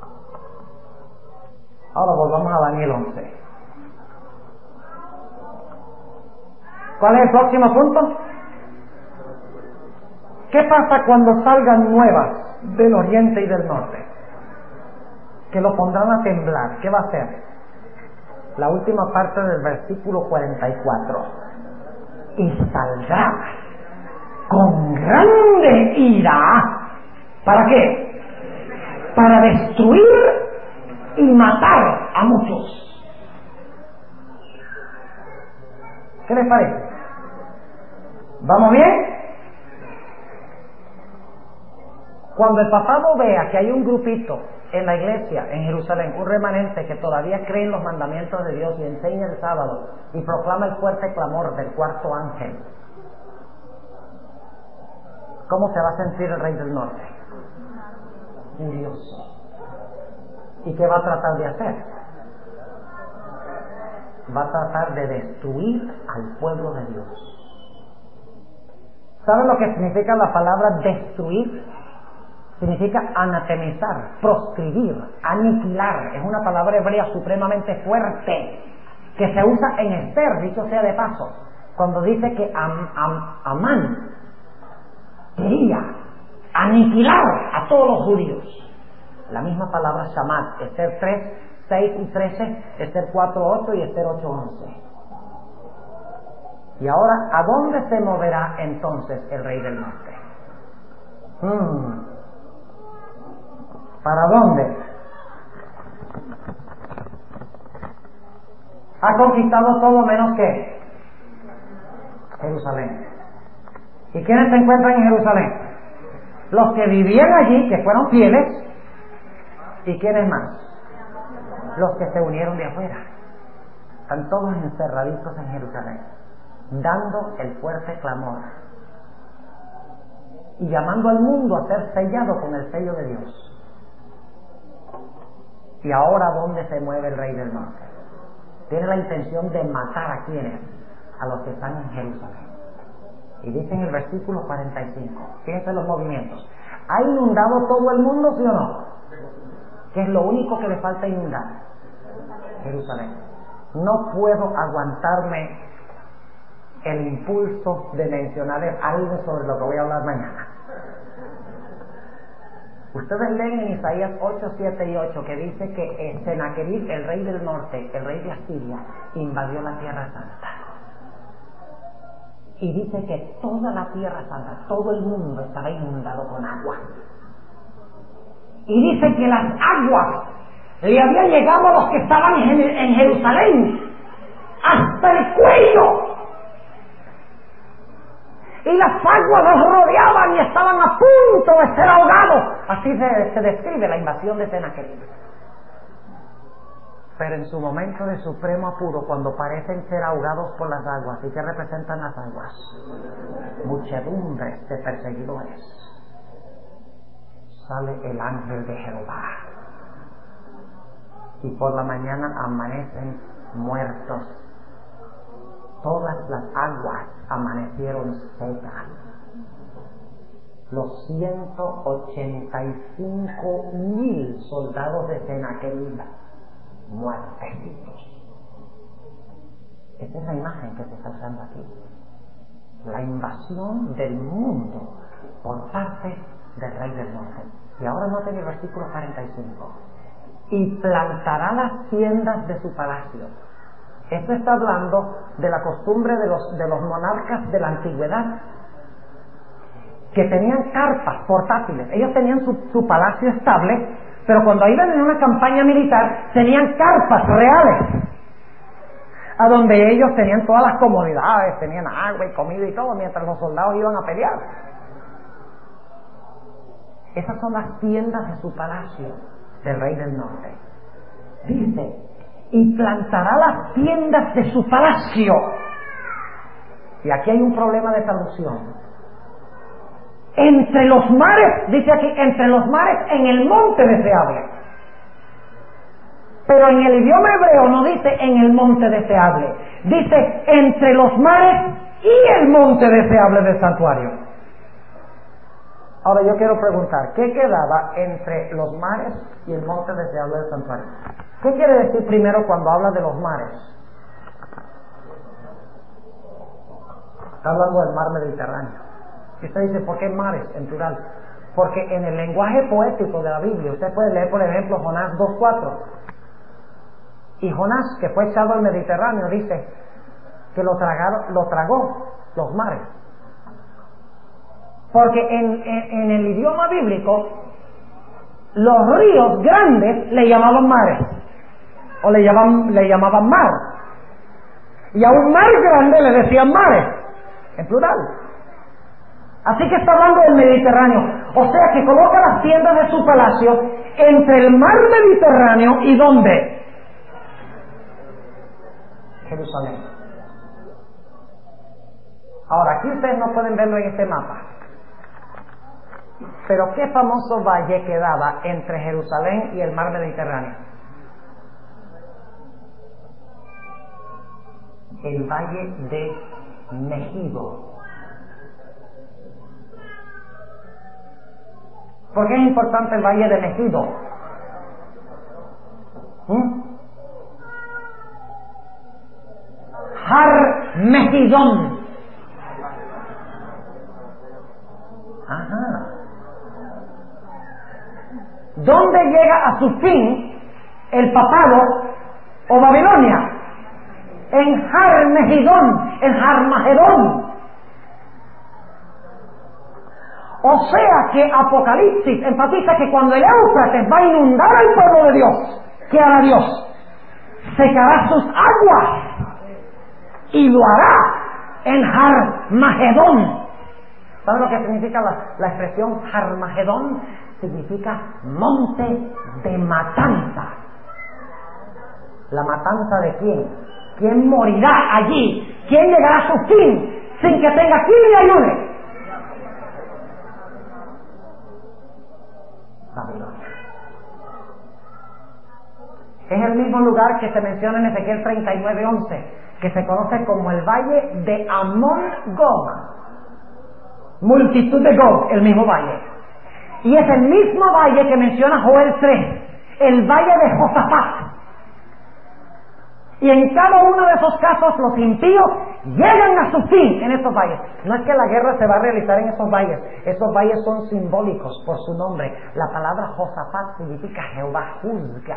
Ahora volvamos a Daniel once. ¿Cuál es el próximo punto? ¿Qué pasa cuando salgan nuevas del oriente y del norte? Que lo pondrán a temblar. ¿Qué va a hacer? La última parte del versículo cuarenta y cuatro. Y saldrá con grande ira. ¿Para qué? Para destruir y matar a muchos. ¿Qué les parece? ¿Vamos bien? Cuando el papado vea que hay un grupito en la iglesia en Jerusalén, un remanente que todavía cree en los mandamientos de Dios y enseña el sábado y proclama el fuerte clamor del cuarto ángel, ¿cómo se va a sentir el rey del norte? Furioso. ¿Y qué va a tratar de hacer? Va a tratar de destruir al pueblo de Dios. ¿Saben lo que significa la palabra destruir? Significa anatemizar, proscribir, aniquilar. Es una palabra hebrea supremamente fuerte que se usa en Esther, dicho sea de paso, cuando dice que Am, Am, Amán quería aniquilar a todos los judíos. La misma palabra Shamat, Esther tres, seis y trece, Esther cuatro, ocho y Esther ocho, once. Y ahora, ¿a dónde se moverá entonces el rey del norte? Hmm. ¿Para dónde? Ha conquistado todo menos que Jerusalén. ¿Y quiénes se encuentran en Jerusalén? Los que vivían allí, que fueron fieles. ¿Y quiénes más? Los que se unieron de afuera. Están todos encerraditos en Jerusalén, dando el fuerte clamor y llamando al mundo a ser sellado con el sello de Dios. ¿Y ahora dónde se mueve el rey del norte? Tiene la intención de matar a quienes, a los que están en Jerusalén. Y dice en el versículo cuarenta y cinco, fíjense los movimientos. ¿Ha inundado todo el mundo, sí o no? ¿Qué es lo único que le falta inundar? Jerusalén. No puedo aguantarme el impulso de mencionarles algo sobre lo que voy a hablar mañana. Ustedes leen en Isaías ocho, siete y ocho que dice que Sennacherib, el rey del norte, el rey de Asiria, invadió la tierra santa. Y dice que toda la tierra santa, todo el mundo estaba inundado con agua. Y dice que las aguas le habían llegado a los que estaban en Jerusalén hasta el cuello. Y las aguas los rodeaban y estaban a punto de ser ahogados. Así se, se describe la invasión de Sennacherib. Pero en su momento de supremo apuro, cuando parecen ser ahogados por las aguas, ¿y qué representan las aguas? Muchedumbres de perseguidores. Sale el ángel de Jehová y por la mañana amanecen muertos. Todas las aguas amanecieron secas. Los ciento ochenta y cinco mil soldados de Sennacherib muertecitos. Esta es la imagen que se está usando aquí. La invasión del mundo por parte del rey del norte. Y ahora noten el versículo cuarenta y cinco. Y plantará las tiendas de su palacio. Esto está hablando de la costumbre de los, de los monarcas de la antigüedad, que tenían carpas portátiles. Ellos tenían su, su palacio estable, pero cuando iban en una campaña militar, tenían carpas reales, a donde ellos tenían todas las comodidades, tenían agua y comida y todo, mientras los soldados iban a pelear. Esas son las tiendas de su palacio, del rey del norte. Dice, y plantará las tiendas de su palacio. Y aquí hay un problema de traducción. Entre los mares, dice aquí, entre los mares en el monte deseable. Pero en el idioma hebreo no dice en el monte deseable, dice entre los mares y el monte deseable del santuario. Ahora yo quiero preguntar, ¿qué quedaba entre los mares y el monte deseable del santuario? ¿Qué quiere decir primero cuando habla de los mares? Está hablando del mar Mediterráneo. Y usted dice, ¿por qué mares en plural? Porque en el lenguaje poético de la Biblia, usted puede leer, por ejemplo, Jonás dos cuatro. Y Jonás, que fue echado al Mediterráneo, dice que lo, tragaron, lo tragó los mares. Porque en, en, en el idioma bíblico, los ríos grandes le llamaban mares, o le llamaban, le llamaban mar. Y a un mar grande le decían mares, en plural. Así que está hablando del Mediterráneo. O sea que coloca las tiendas de su palacio entre el mar Mediterráneo y ¿dónde? Jerusalén. Ahora, aquí ustedes no pueden verlo en este mapa. Pero ¿qué famoso valle quedaba entre Jerusalén y el mar Mediterráneo? El valle de Megido. ¿Por qué es importante el valle de Megido? ¿Mm? Har Megidón. Ajá. ¿Dónde llega a su fin el papado o Babilonia? En Har Megidón, en Harmagedón. O sea que Apocalipsis enfatiza que cuando el Éufrates va a inundar al pueblo de Dios, ¿qué hará Dios? Secará sus aguas y lo hará en Harmagedón. ¿Sabe lo que significa la, la expresión Harmagedón? Significa monte de matanza. ¿La matanza de quién? ¿Quién morirá allí? ¿Quién llegará a su fin sin que tenga quien le ayude? Babilonia. Es el mismo lugar que se menciona en Ezequiel treinta y nueve once, que se conoce como el valle de Amón-Gog. Multitud de Gog, el mismo valle. Y es el mismo valle que menciona Joel tres, el valle de Josafat. Y en cada uno de esos casos los impíos llegan a su fin en estos valles. No es que la guerra se va a realizar en esos valles. Esos valles son simbólicos por su nombre. La palabra Josafat significa Jehová juzga.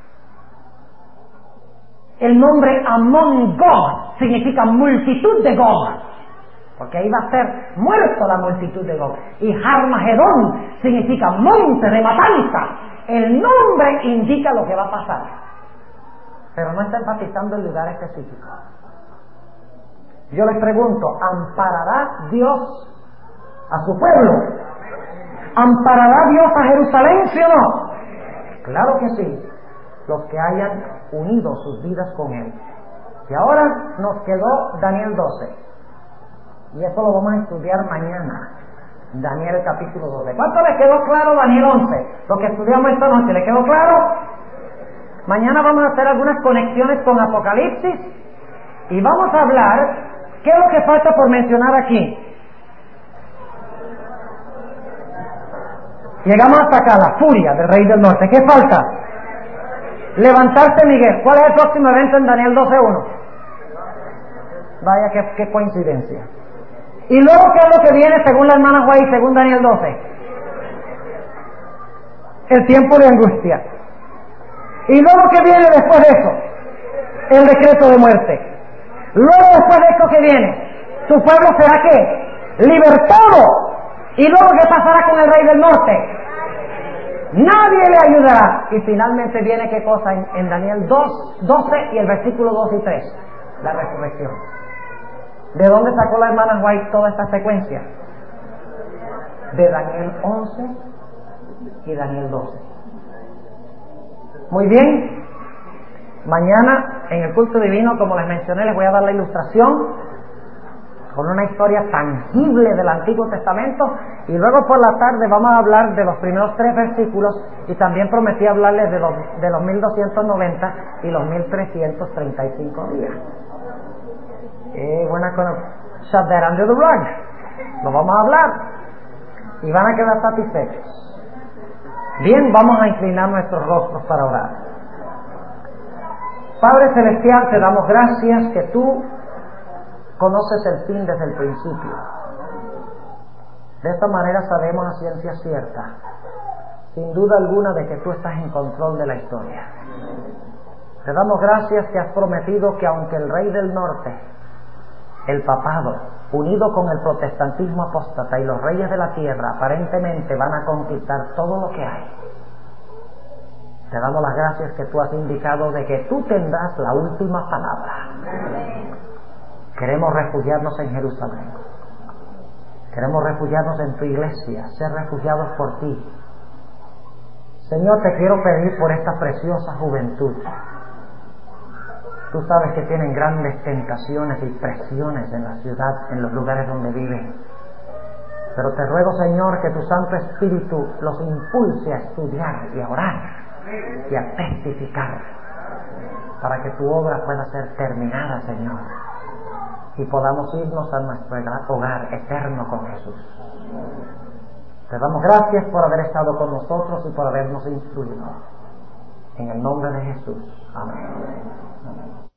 El nombre Amón-Gog significa multitud de Gog, porque ahí va a ser muerto la multitud de Gog. Y Harmagedón significa monte de matanza. El nombre indica lo que va a pasar, pero no está enfatizando el lugar específico. Yo les pregunto, ¿amparará Dios a su pueblo? ¿Amparará Dios a Jerusalén, sí o no? Claro que sí, los que hayan unido sus vidas con Él. Y ahora nos quedó Daniel doce, y eso lo vamos a estudiar mañana. Daniel capítulo doce. ¿Cuánto les quedó claro Daniel once? Lo que estudiamos esta noche, ¿le quedó claro? Mañana vamos a hacer algunas conexiones con Apocalipsis y vamos a hablar qué es lo que falta por mencionar aquí. Llegamos hasta acá, la furia del rey del norte. ¿Qué falta? Levantarse Miguel. ¿Cuál es el próximo evento en Daniel doce uno? Vaya, qué, qué coincidencia. ¿Y luego qué es lo que viene según la hermana White, según Daniel doce? El tiempo de angustia. ¿Y luego qué viene después de eso? El decreto de muerte. Luego después de esto que viene, ¿tu pueblo será qué? Libertado. ¿Y luego qué pasará con el rey del norte? Nadie le ayudará. Y finalmente viene qué cosa en, en Daniel dos, doce y el versículo dos y tres. La resurrección. ¿De dónde sacó la hermana White toda esta secuencia? De Daniel once y Daniel doce. Muy bien. Mañana en el culto divino, como les mencioné, les voy a dar la ilustración con una historia tangible del Antiguo Testamento, y luego por la tarde vamos a hablar de los primeros tres versículos, y también prometí hablarles de los, de los mil doscientos noventa y los mil trescientos treinta y cinco días. Eh, buena con shut that under the rug. Lo vamos a hablar y van a quedar satisfechos. Bien, vamos a inclinar nuestros rostros para orar. Padre Celestial, te damos gracias que tú conoces el fin desde el principio. De esta manera sabemos a ciencia cierta, sin duda alguna, de que tú estás en control de la historia. Te damos gracias que has prometido que aunque el rey del norte, el papado, unido con el protestantismo apóstata y los reyes de la tierra, aparentemente van a conquistar todo lo que hay, te damos las gracias que tú has indicado de que tú tendrás la última palabra. Queremos refugiarnos en Jerusalén. Queremos refugiarnos en tu iglesia, ser refugiados por ti. Señor, te quiero pedir por esta preciosa juventud. Tú sabes que tienen grandes tentaciones y presiones en la ciudad, en los lugares donde viven. Pero te ruego, Señor, que tu Santo Espíritu los impulse a estudiar y a orar y a testificar, para que tu obra pueda ser terminada, Señor, y podamos irnos a nuestro hogar eterno con Jesús. Te damos gracias por haber estado con nosotros y por habernos instruido. En el nombre de Jesús. Amén. Amén.